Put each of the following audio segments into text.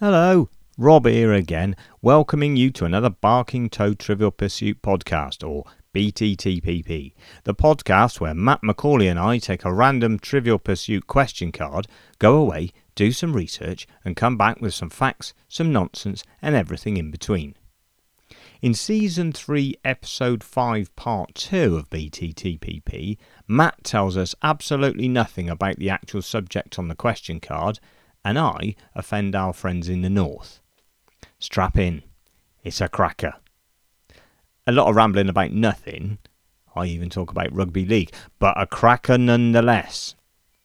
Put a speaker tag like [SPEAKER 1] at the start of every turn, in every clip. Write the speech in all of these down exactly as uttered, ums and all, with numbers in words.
[SPEAKER 1] Hello, Rob here again, welcoming you to another Barking Toad Trivial Pursuit podcast, or B T T P P, the podcast where Matt McCauley and I take a random Trivial Pursuit question card, go away, do some research, and come back with some facts, some nonsense, and everything in between. In Season three, Episode five, Part two of B T T P P, Matt tells us absolutely nothing about the actual subject on the question card, and I offend our friends in the north. Strap in, it's a cracker. A lot of rambling about nothing, I even talk about rugby league, but a cracker nonetheless.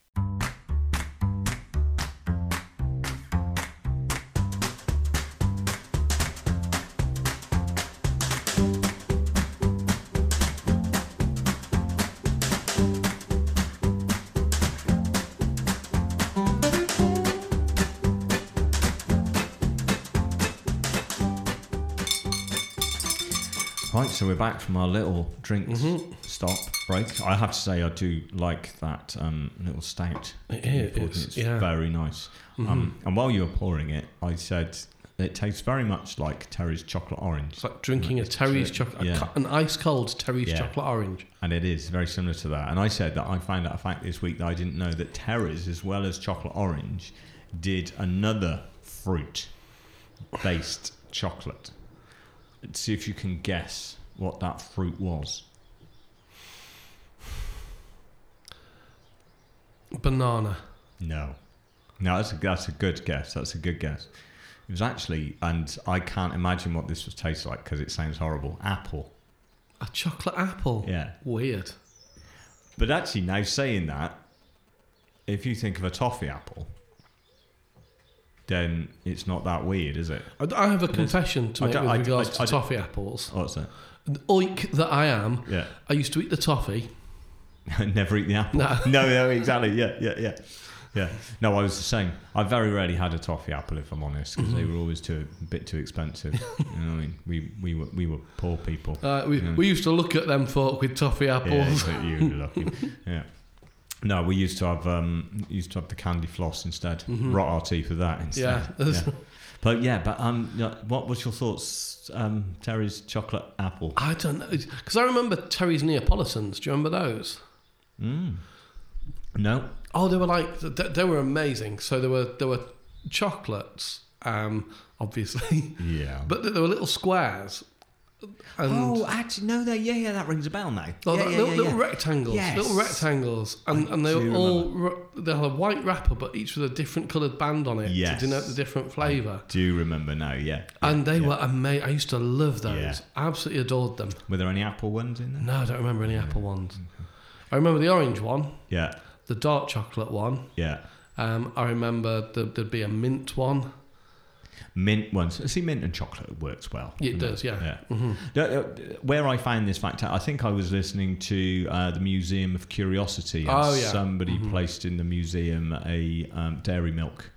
[SPEAKER 1] Right, so we're back from our little drink mm-hmm. stop break. I have to say I do like that um, little stout.
[SPEAKER 2] It is.
[SPEAKER 1] It's, it's
[SPEAKER 2] yeah.
[SPEAKER 1] very nice. Mm-hmm. Um, and while you were pouring it, I said it tastes very much like Terry's chocolate orange.
[SPEAKER 2] It's like drinking a Terry's chocolate, yeah. an ice cold Terry's yeah. chocolate orange.
[SPEAKER 1] And it is very similar to that. And I said that I found out a fact this week that I didn't know, that Terry's, as well as chocolate orange, did another fruit-based chocolate. Let's see if you can guess what that fruit was.
[SPEAKER 2] Banana.
[SPEAKER 1] No. No, that's a, that's a good guess. That's a good guess. It was actually, and I can't imagine what this was taste like because it sounds horrible, apple.
[SPEAKER 2] A chocolate apple?
[SPEAKER 1] Yeah.
[SPEAKER 2] Weird.
[SPEAKER 1] But actually, now saying that, if you think of a toffee apple, then it's not that weird, is it?
[SPEAKER 2] I have a confession to make with
[SPEAKER 1] I,
[SPEAKER 2] regards
[SPEAKER 1] I, I,
[SPEAKER 2] to toffee apples.
[SPEAKER 1] What's that?
[SPEAKER 2] The oik that I am,
[SPEAKER 1] yeah.
[SPEAKER 2] I used to eat the toffee.
[SPEAKER 1] Never eat the apple.
[SPEAKER 2] No.
[SPEAKER 1] no, no, exactly. Yeah, yeah, yeah. Yeah. No, I was the same. I very rarely had a toffee apple, if I'm honest, because mm-hmm. they were always too a bit too expensive. You know what I mean? We we were we were poor people.
[SPEAKER 2] Uh, we
[SPEAKER 1] you know?
[SPEAKER 2] we used to look at them folk with toffee apples.
[SPEAKER 1] Yeah, you were lucky. Yeah. No, we used to have um, used to have the candy floss instead. Mm-hmm. Rot our teeth with that instead.
[SPEAKER 2] Yeah.
[SPEAKER 1] yeah. But yeah, but um, what was your thoughts, um, Terry's chocolate apple?
[SPEAKER 2] I don't know, because I remember Terry's Neapolitans. Do you remember those?
[SPEAKER 1] Mm. No.
[SPEAKER 2] Oh, they were like they, they were amazing. So there were there were chocolates, um, obviously.
[SPEAKER 1] Yeah.
[SPEAKER 2] But there were little squares. And
[SPEAKER 1] oh, actually, no, they, yeah, yeah, that rings a bell now.
[SPEAKER 2] Oh,
[SPEAKER 1] yeah,
[SPEAKER 2] yeah,
[SPEAKER 1] yeah,
[SPEAKER 2] little,
[SPEAKER 1] yeah,
[SPEAKER 2] little
[SPEAKER 1] yeah.
[SPEAKER 2] rectangles,
[SPEAKER 1] yes.
[SPEAKER 2] little rectangles, and, and they were all they had a white wrapper, but each with a different coloured band on it
[SPEAKER 1] yes.
[SPEAKER 2] to denote the different flavour.
[SPEAKER 1] I do remember now, yeah.
[SPEAKER 2] And
[SPEAKER 1] yeah,
[SPEAKER 2] they
[SPEAKER 1] yeah.
[SPEAKER 2] were amazing. I used to love those.
[SPEAKER 1] Yeah.
[SPEAKER 2] Absolutely adored them.
[SPEAKER 1] Were there any apple ones in there?
[SPEAKER 2] No, I don't remember any
[SPEAKER 1] yeah.
[SPEAKER 2] apple ones. Okay. I remember the orange one.
[SPEAKER 1] Yeah.
[SPEAKER 2] The dark chocolate one.
[SPEAKER 1] Yeah.
[SPEAKER 2] Um, I remember the, there'd be a mint one.
[SPEAKER 1] Mint ones. See, mint and chocolate works well.
[SPEAKER 2] It does, it? yeah.
[SPEAKER 1] yeah.
[SPEAKER 2] Mm-hmm.
[SPEAKER 1] Where I found this fact out, I think I was listening to uh, the Museum of Curiosity. And
[SPEAKER 2] oh, yeah.
[SPEAKER 1] Somebody
[SPEAKER 2] mm-hmm.
[SPEAKER 1] placed in the museum a um, dairy milk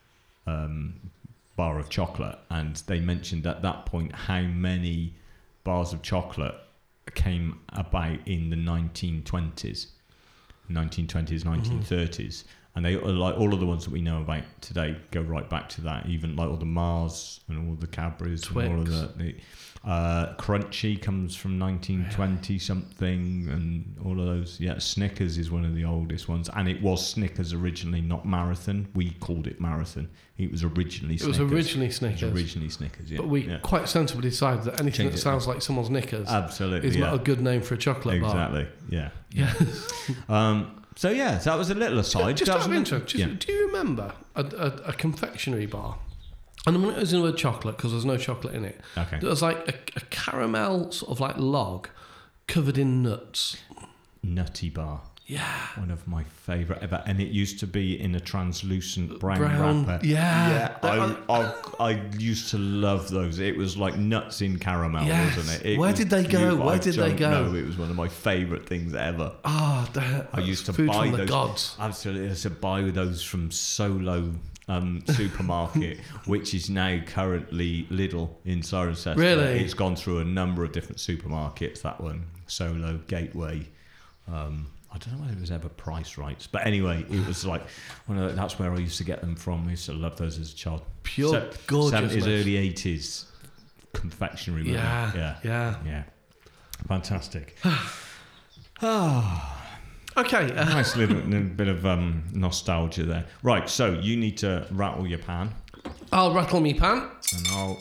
[SPEAKER 1] um, bar of chocolate, and they mentioned at that point how many bars of chocolate came about in the nineteen twenties, nineteen twenties, nineteen thirties. Mm-hmm. And they like all of the ones that we know about today go right back to that. Even like all the Mars and all the Cadbury's
[SPEAKER 2] Twix.
[SPEAKER 1] And all of the, the uh, Crunchy comes from nineteen twenty something, and all of those. Yeah, Snickers is one of the oldest ones, and it was Snickers originally, not Marathon. We called it Marathon. It was originally.
[SPEAKER 2] It
[SPEAKER 1] Snickers.
[SPEAKER 2] was originally Snickers.
[SPEAKER 1] It was originally Snickers. Yeah,
[SPEAKER 2] but we
[SPEAKER 1] yeah.
[SPEAKER 2] quite sensibly decided that anything
[SPEAKER 1] Change
[SPEAKER 2] that sounds like someone's knickers,
[SPEAKER 1] absolutely,
[SPEAKER 2] is
[SPEAKER 1] yeah.
[SPEAKER 2] not a good name for a chocolate
[SPEAKER 1] exactly.
[SPEAKER 2] bar.
[SPEAKER 1] Exactly. Yeah.
[SPEAKER 2] Yeah.
[SPEAKER 1] um. So yeah, so that was a little aside.
[SPEAKER 2] Just, just out of interest, just,
[SPEAKER 1] yeah.
[SPEAKER 2] do you remember a, a, a confectionery bar? And I'm going to use the word chocolate because there's no chocolate in it.
[SPEAKER 1] Okay.
[SPEAKER 2] There was like a, a caramel sort of like log covered in nuts.
[SPEAKER 1] Nutty bar.
[SPEAKER 2] Yeah.
[SPEAKER 1] One of my favourite ever. And it used to be in a translucent brown,
[SPEAKER 2] brown
[SPEAKER 1] wrapper.
[SPEAKER 2] Yeah.
[SPEAKER 1] Yeah. I, I, I used to love those. It was like nuts in caramel,
[SPEAKER 2] yes.
[SPEAKER 1] wasn't it? it
[SPEAKER 2] Where
[SPEAKER 1] was
[SPEAKER 2] did they go?
[SPEAKER 1] beautiful.
[SPEAKER 2] Where
[SPEAKER 1] I
[SPEAKER 2] did they go?
[SPEAKER 1] No, it was one of my favourite things ever.
[SPEAKER 2] Ah, oh,
[SPEAKER 1] I used to
[SPEAKER 2] food
[SPEAKER 1] buy
[SPEAKER 2] from the
[SPEAKER 1] those.
[SPEAKER 2] gods.
[SPEAKER 1] Absolutely. I used to buy those from Solo um, supermarket, which is now currently Lidl in Cirencester.
[SPEAKER 2] Really?
[SPEAKER 1] It's gone through a number of different supermarkets, that one. Solo, Gateway. Um, I don't know whether it was ever Price Rights, but anyway, it was like one of the, that's where I used to get them from. I used to love those as a child.
[SPEAKER 2] Pure
[SPEAKER 1] Se-
[SPEAKER 2] gorgeous.
[SPEAKER 1] seventies, early eighties confectionery.
[SPEAKER 2] Yeah,
[SPEAKER 1] yeah,
[SPEAKER 2] yeah,
[SPEAKER 1] yeah. Fantastic. Ah.
[SPEAKER 2] Okay. Uh,
[SPEAKER 1] Nice little, little bit of um, nostalgia there. Right, so you need to rattle your pan.
[SPEAKER 2] I'll rattle me pan.
[SPEAKER 1] And I'll...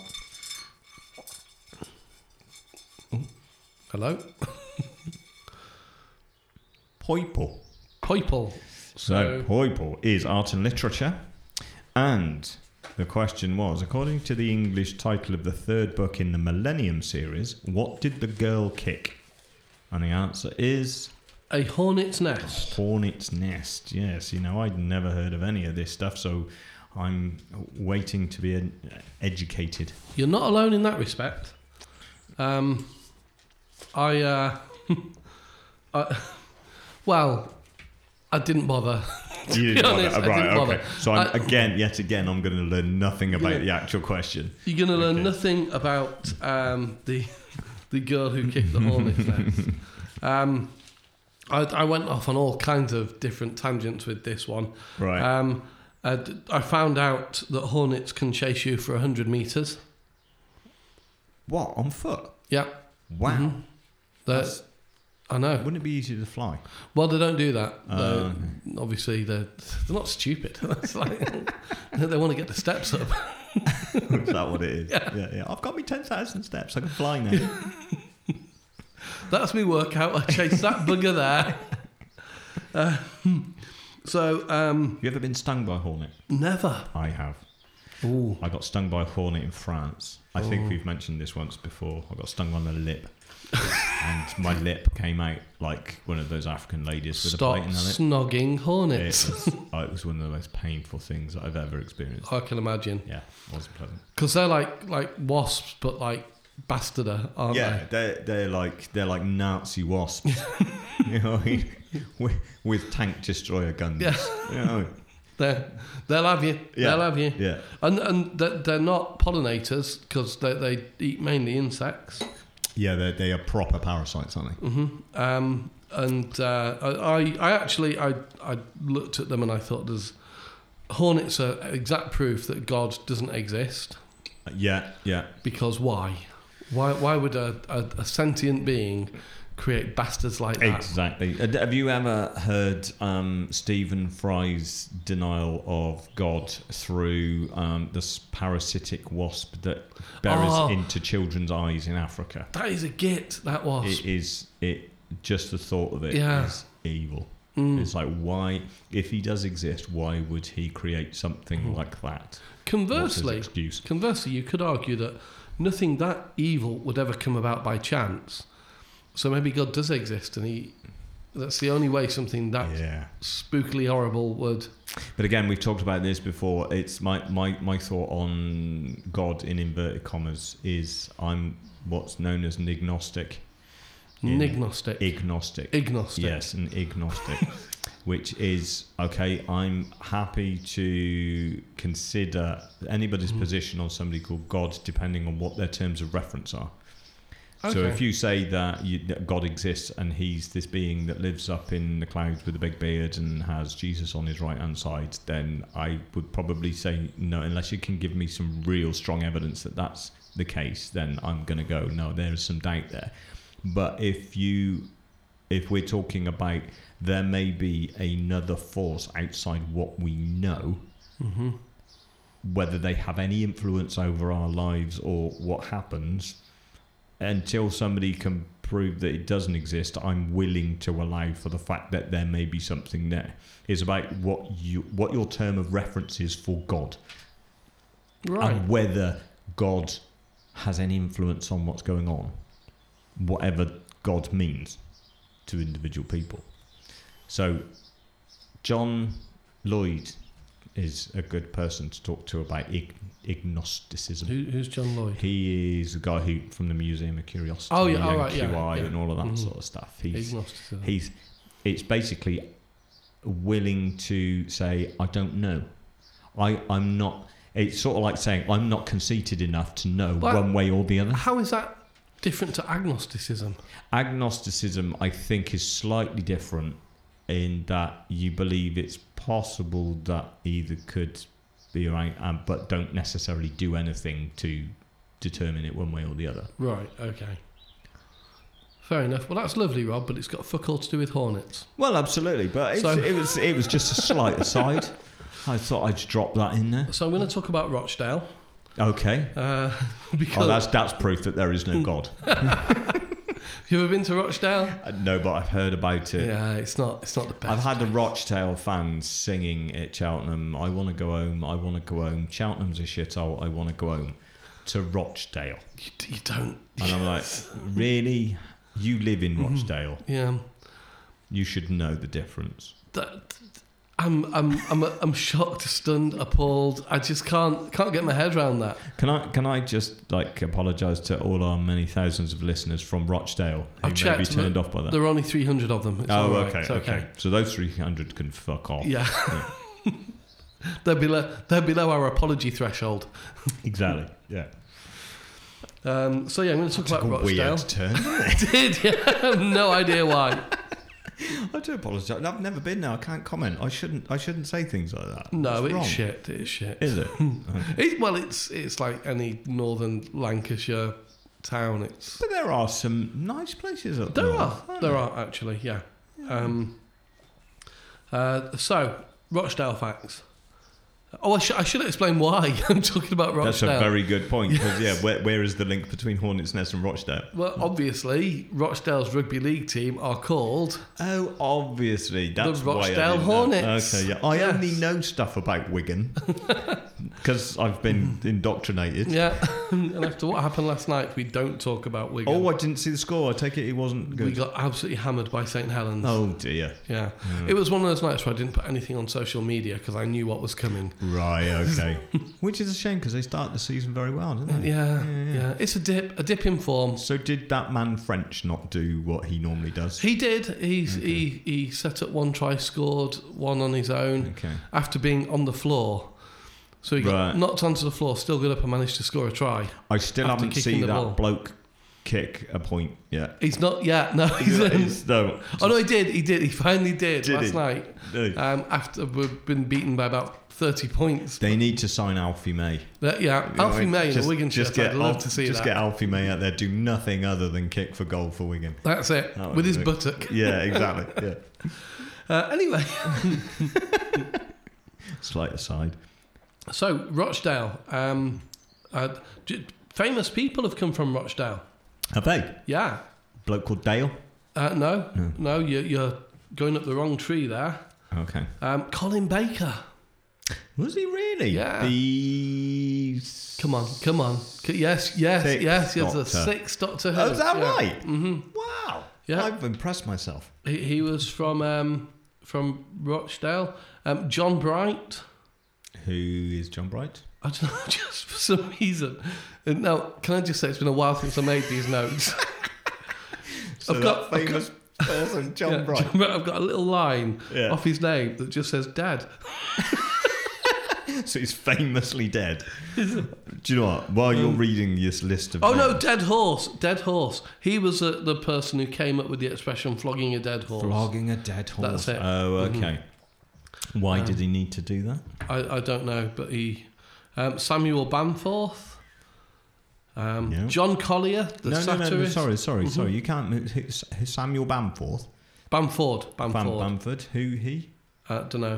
[SPEAKER 2] Hello?
[SPEAKER 1] Poiple.
[SPEAKER 2] Poiple.
[SPEAKER 1] So, Poiple is art and literature. And the question was, according to the English title of the third book in the Millennium series, what did the girl kick? And the answer is...
[SPEAKER 2] A hornet's nest.
[SPEAKER 1] Hornet's nest, yes. You know, I'd never heard of any of this stuff, so I'm waiting to be ed- educated.
[SPEAKER 2] You're not alone in that respect. Um, I, uh, I, well, I didn't bother.
[SPEAKER 1] You
[SPEAKER 2] didn't
[SPEAKER 1] bother.
[SPEAKER 2] honest, I
[SPEAKER 1] Right,
[SPEAKER 2] didn't bother.
[SPEAKER 1] okay. So I'm,
[SPEAKER 2] I-
[SPEAKER 1] again, yet again, I'm going to learn nothing about
[SPEAKER 2] Yeah.
[SPEAKER 1] the actual question.
[SPEAKER 2] You're going to learn
[SPEAKER 1] Okay.
[SPEAKER 2] nothing about um, the the girl who kicked the hornet's nest. Um, I, I went off on all kinds of different tangents with this one.
[SPEAKER 1] Right.
[SPEAKER 2] Um, uh, d- I found out that hornets can chase you for one hundred metres.
[SPEAKER 1] What, on foot?
[SPEAKER 2] Yeah.
[SPEAKER 1] Wow.
[SPEAKER 2] Mhm. They're-
[SPEAKER 1] That's-
[SPEAKER 2] I know.
[SPEAKER 1] Wouldn't it be easier to fly?
[SPEAKER 2] Well, they don't do that.
[SPEAKER 1] Oh,
[SPEAKER 2] They're-
[SPEAKER 1] okay.
[SPEAKER 2] Obviously, they're, they're not stupid. It's like, they want to get the steps up.
[SPEAKER 1] Is that what it is?
[SPEAKER 2] Yeah.
[SPEAKER 1] yeah, yeah. I've got me ten thousand steps. I can fly now.
[SPEAKER 2] That's me workout. I chase that bugger there. Uh, so, um,
[SPEAKER 1] You ever been stung by a hornet?
[SPEAKER 2] never.
[SPEAKER 1] I have.
[SPEAKER 2] Ooh.
[SPEAKER 1] I got stung by a hornet in France. I
[SPEAKER 2] Oh.
[SPEAKER 1] think we've mentioned this once before. I got stung on the lip. And my lip came out like one of those African ladies with a
[SPEAKER 2] Stop
[SPEAKER 1] plate in the lip.
[SPEAKER 2] snogging
[SPEAKER 1] It
[SPEAKER 2] hornets.
[SPEAKER 1] was, oh, it was one of the most painful things that I've ever experienced.
[SPEAKER 2] I can imagine.
[SPEAKER 1] Yeah, it wasn't pleasant.
[SPEAKER 2] Because they're like like wasps, but like bastarder, aren't
[SPEAKER 1] Yeah, they're they're like they're like Nazi wasps, you know, with, with tank destroyer guns.
[SPEAKER 2] Yeah.
[SPEAKER 1] You know.
[SPEAKER 2] they? They're, they'll have you.
[SPEAKER 1] Yeah.
[SPEAKER 2] They'll have you.
[SPEAKER 1] Yeah.
[SPEAKER 2] And and they're, they're not pollinators because they, they eat mainly insects.
[SPEAKER 1] Yeah, they they are proper parasites, aren't they?
[SPEAKER 2] hmm Um, and uh, I, I actually I, I looked at them and I thought there's hornets are exact proof that God doesn't exist.
[SPEAKER 1] Yeah, yeah.
[SPEAKER 2] Because why? Why why would a, a, a sentient being create bastards like that?
[SPEAKER 1] Exactly. Uh, Have you ever heard um, Stephen Fry's denial of God through um, this parasitic wasp that buries
[SPEAKER 2] Oh.
[SPEAKER 1] into children's eyes in Africa?
[SPEAKER 2] That is a git. That was.
[SPEAKER 1] It is it. Just the thought of it is
[SPEAKER 2] Yeah.
[SPEAKER 1] evil.
[SPEAKER 2] Mm.
[SPEAKER 1] It's like, why, if he does exist, why would he create something
[SPEAKER 2] Mm.
[SPEAKER 1] like that?
[SPEAKER 2] Conversely,
[SPEAKER 1] What's his excuse?
[SPEAKER 2] conversely, you could argue that nothing that evil would ever come about by chance. So maybe God does exist, and he—that's the only way something that
[SPEAKER 1] Yeah.
[SPEAKER 2] spookily horrible would.
[SPEAKER 1] But again, we've talked about this before. It's my, my, my thought on God in inverted commas is I'm what's known as an agnostic. In-
[SPEAKER 2] Nignostic.
[SPEAKER 1] Ignostic.
[SPEAKER 2] Ignostic.
[SPEAKER 1] Yes, an agnostic. Which is, okay, I'm happy to consider anybody's
[SPEAKER 2] Mm.
[SPEAKER 1] position on somebody called God depending on what their terms of reference are. So
[SPEAKER 2] Okay.
[SPEAKER 1] if you say that, you, that God exists and he's this being that lives up in the clouds with a big beard and has Jesus on his right hand side, then I would probably say no, unless you can give me some real strong evidence that that's the case, then I'm going to go, no, there is some doubt there. But if you, if we're talking about there may be another force outside what we know,
[SPEAKER 2] Mm-hmm.
[SPEAKER 1] whether they have any influence over our lives or what happens, until somebody can prove that it doesn't exist, I'm willing to allow for the fact that there may be something there. It's about what you what your term of reference is for God,
[SPEAKER 2] Right.
[SPEAKER 1] and whether God has any influence on what's going on, whatever God means to individual people. So, John Lloyd is a good person to talk to about ig- agnosticism.
[SPEAKER 2] Who, who's John Lloyd?
[SPEAKER 1] He is the guy who from the Museum of Curiosity,
[SPEAKER 2] Oh, yeah,
[SPEAKER 1] and
[SPEAKER 2] oh, right, yeah,
[SPEAKER 1] Q I,
[SPEAKER 2] yeah.
[SPEAKER 1] and all of that
[SPEAKER 2] Mhm.
[SPEAKER 1] sort of stuff. He's
[SPEAKER 2] Agnosticism.
[SPEAKER 1] he's it's basically willing to say, I don't know. I I'm not. It's sort of like saying I'm not conceited enough to know
[SPEAKER 2] But-
[SPEAKER 1] one way or the other.
[SPEAKER 2] How is that different to agnosticism?
[SPEAKER 1] Agnosticism, I think, is slightly different in that you believe it's possible that either could be right, um, but don't necessarily do anything to determine it one way or the other.
[SPEAKER 2] Right, okay. Fair enough. Well, that's lovely, Rob, but it's got fuck all to do with hornets.
[SPEAKER 1] Well, absolutely, but it's,
[SPEAKER 2] So-
[SPEAKER 1] it was it was just a slight aside. I thought I'd drop that in there.
[SPEAKER 2] So I'm going to talk about Rochdale.
[SPEAKER 1] Okay.
[SPEAKER 2] Uh, because
[SPEAKER 1] Oh, that's that's proof that there is no God.
[SPEAKER 2] you ever been to Rochdale?
[SPEAKER 1] Uh, no, but I've heard about it.
[SPEAKER 2] Yeah, it's not. It's not the best.
[SPEAKER 1] I've had the Rochdale fans singing at Cheltenham, I want to go home, I want to go home. Cheltenham's a shithole, I want to go home. To Rochdale.
[SPEAKER 2] You, you don't.
[SPEAKER 1] And I'm like, really? You live in Rochdale.
[SPEAKER 2] Yeah.
[SPEAKER 1] You should know the difference.
[SPEAKER 2] That, I'm. I'm. I'm. I'm shocked, stunned, appalled. I just can't. Can't get my head around that.
[SPEAKER 1] Can I can I just like apologise to all our many thousands of listeners from Rochdale who
[SPEAKER 2] I've
[SPEAKER 1] may
[SPEAKER 2] checked,
[SPEAKER 1] be turned
[SPEAKER 2] but
[SPEAKER 1] off by that?
[SPEAKER 2] There are only three hundred of them. It's
[SPEAKER 1] Oh,
[SPEAKER 2] all right.
[SPEAKER 1] okay,
[SPEAKER 2] It's
[SPEAKER 1] okay, So those three hundred can fuck off.
[SPEAKER 2] Yeah. they're below. They're below our apology threshold.
[SPEAKER 1] Exactly. Yeah.
[SPEAKER 2] Um, so yeah, I'm going to talk
[SPEAKER 1] Took
[SPEAKER 2] about
[SPEAKER 1] a
[SPEAKER 2] Rochdale.
[SPEAKER 1] weird turn.
[SPEAKER 2] I did. Yeah. I have no idea why.
[SPEAKER 1] I do apologise. I've never been there. I can't comment. I shouldn't. I shouldn't say things like that.
[SPEAKER 2] No,
[SPEAKER 1] It's
[SPEAKER 2] it's
[SPEAKER 1] wrong.
[SPEAKER 2] shit. It's shit.
[SPEAKER 1] Is it?
[SPEAKER 2] It, well, it's it's like any northern Lancashire town. It's
[SPEAKER 1] But there are some nice places up
[SPEAKER 2] there
[SPEAKER 1] north,
[SPEAKER 2] are
[SPEAKER 1] aren't
[SPEAKER 2] there are actually yeah. Um, uh, so Rochdale facts. Oh, I, sh- I should explain why I'm talking about Rochdale.
[SPEAKER 1] That's a very good point. Because yeah, where, where is the link between Hornets Nest and Rochdale?
[SPEAKER 2] Well, obviously, Rochdale's rugby league team are called.
[SPEAKER 1] Oh, obviously, that's
[SPEAKER 2] The
[SPEAKER 1] why I
[SPEAKER 2] Rochdale
[SPEAKER 1] didn't know.
[SPEAKER 2] Hornets.
[SPEAKER 1] Okay, yeah. I
[SPEAKER 2] Yes.
[SPEAKER 1] only know stuff about Wigan because I've been indoctrinated.
[SPEAKER 2] Yeah, and after what happened last night, we don't talk about Wigan.
[SPEAKER 1] Oh, I didn't see the score. I take it it wasn't good.
[SPEAKER 2] we got absolutely hammered by St Helens.
[SPEAKER 1] Oh dear.
[SPEAKER 2] Yeah, it was one of those nights where I didn't put anything on social media because I knew what was coming.
[SPEAKER 1] Right. Okay. Which is a shame because they start the season very well, didn't they?
[SPEAKER 2] Yeah,
[SPEAKER 1] Yeah,
[SPEAKER 2] yeah,
[SPEAKER 1] yeah.
[SPEAKER 2] It's a dip, a dip in form.
[SPEAKER 1] So did that man French not do what he normally does?
[SPEAKER 2] He did. He's, He he set up one try, scored one on his own
[SPEAKER 1] Okay.
[SPEAKER 2] after being on the floor. So he got
[SPEAKER 1] Right.
[SPEAKER 2] knocked onto the floor, still got up and managed to score a try.
[SPEAKER 1] I still
[SPEAKER 2] After
[SPEAKER 1] haven't
[SPEAKER 2] kicking
[SPEAKER 1] seen
[SPEAKER 2] the
[SPEAKER 1] that
[SPEAKER 2] ball.
[SPEAKER 1] bloke kick a point yet.
[SPEAKER 2] He's not yet. No, he's,
[SPEAKER 1] He's- no.
[SPEAKER 2] oh no, he did. He did. He finally did,
[SPEAKER 1] Did
[SPEAKER 2] last
[SPEAKER 1] he?
[SPEAKER 2] night.
[SPEAKER 1] No.
[SPEAKER 2] Um, after we've been beaten by about thirty points.
[SPEAKER 1] They need to sign Alfie May.
[SPEAKER 2] But yeah,
[SPEAKER 1] You know,
[SPEAKER 2] Alfie May in
[SPEAKER 1] just,
[SPEAKER 2] the Wigan
[SPEAKER 1] just
[SPEAKER 2] shirt.
[SPEAKER 1] get
[SPEAKER 2] I'd love
[SPEAKER 1] Al-
[SPEAKER 2] to see
[SPEAKER 1] Just
[SPEAKER 2] that.
[SPEAKER 1] get Alfie May out there, do nothing other than kick for goal for Wigan.
[SPEAKER 2] That's it.
[SPEAKER 1] That would
[SPEAKER 2] With his
[SPEAKER 1] be-
[SPEAKER 2] buttock.
[SPEAKER 1] Yeah, exactly. Yeah.
[SPEAKER 2] Uh, anyway,
[SPEAKER 1] Slight aside.
[SPEAKER 2] so Rochdale. Um, uh, j- famous people have come from Rochdale.
[SPEAKER 1] Have they?
[SPEAKER 2] Yeah.
[SPEAKER 1] Bloke called Dale.
[SPEAKER 2] Uh, no, no, you're, you're going up the wrong tree there.
[SPEAKER 1] Okay.
[SPEAKER 2] Um, Colin Baker.
[SPEAKER 1] Was he really?
[SPEAKER 2] Yeah.
[SPEAKER 1] The
[SPEAKER 2] Come on, come on. C- Yes, yes,
[SPEAKER 1] Sixth
[SPEAKER 2] yes. Yes, the
[SPEAKER 1] Doctor.
[SPEAKER 2] sixth Doctor Who.
[SPEAKER 1] Oh, is that
[SPEAKER 2] yeah.
[SPEAKER 1] right?
[SPEAKER 2] Mm-hmm.
[SPEAKER 1] Wow.
[SPEAKER 2] Yeah.
[SPEAKER 1] I've impressed myself.
[SPEAKER 2] He, he was from um, from Rochdale. Um, John Bright.
[SPEAKER 1] Who is John Bright?
[SPEAKER 2] I don't know, just for some reason. And now, can I just say it's been a while since I made these notes.
[SPEAKER 1] So
[SPEAKER 2] I've
[SPEAKER 1] that
[SPEAKER 2] got- I've
[SPEAKER 1] famous person, John
[SPEAKER 2] Yeah,
[SPEAKER 1] Bright.
[SPEAKER 2] John Bright. I've got a little line
[SPEAKER 1] Yeah.
[SPEAKER 2] off his name that just says "Dad."
[SPEAKER 1] So he's famously dead. Do you know what? While you're reading this list of
[SPEAKER 2] Oh no,
[SPEAKER 1] names-
[SPEAKER 2] dead horse, dead horse. He was uh, the person who came up with the expression "flogging a dead horse."
[SPEAKER 1] flogging a dead horse.
[SPEAKER 2] That's it.
[SPEAKER 1] Oh, okay. Why did he need to do that?
[SPEAKER 2] I, I don't know, but he um, Samuel Bamforth, um,
[SPEAKER 1] Yeah.
[SPEAKER 2] John Collier, the
[SPEAKER 1] no, no,
[SPEAKER 2] satirist.
[SPEAKER 1] no, no, sorry, sorry, sorry. You can't move. who's- who's Samuel Bamforth.
[SPEAKER 2] Bamford,
[SPEAKER 1] Bam
[SPEAKER 2] Bamford.
[SPEAKER 1] Bamford. Who he?
[SPEAKER 2] I don't know.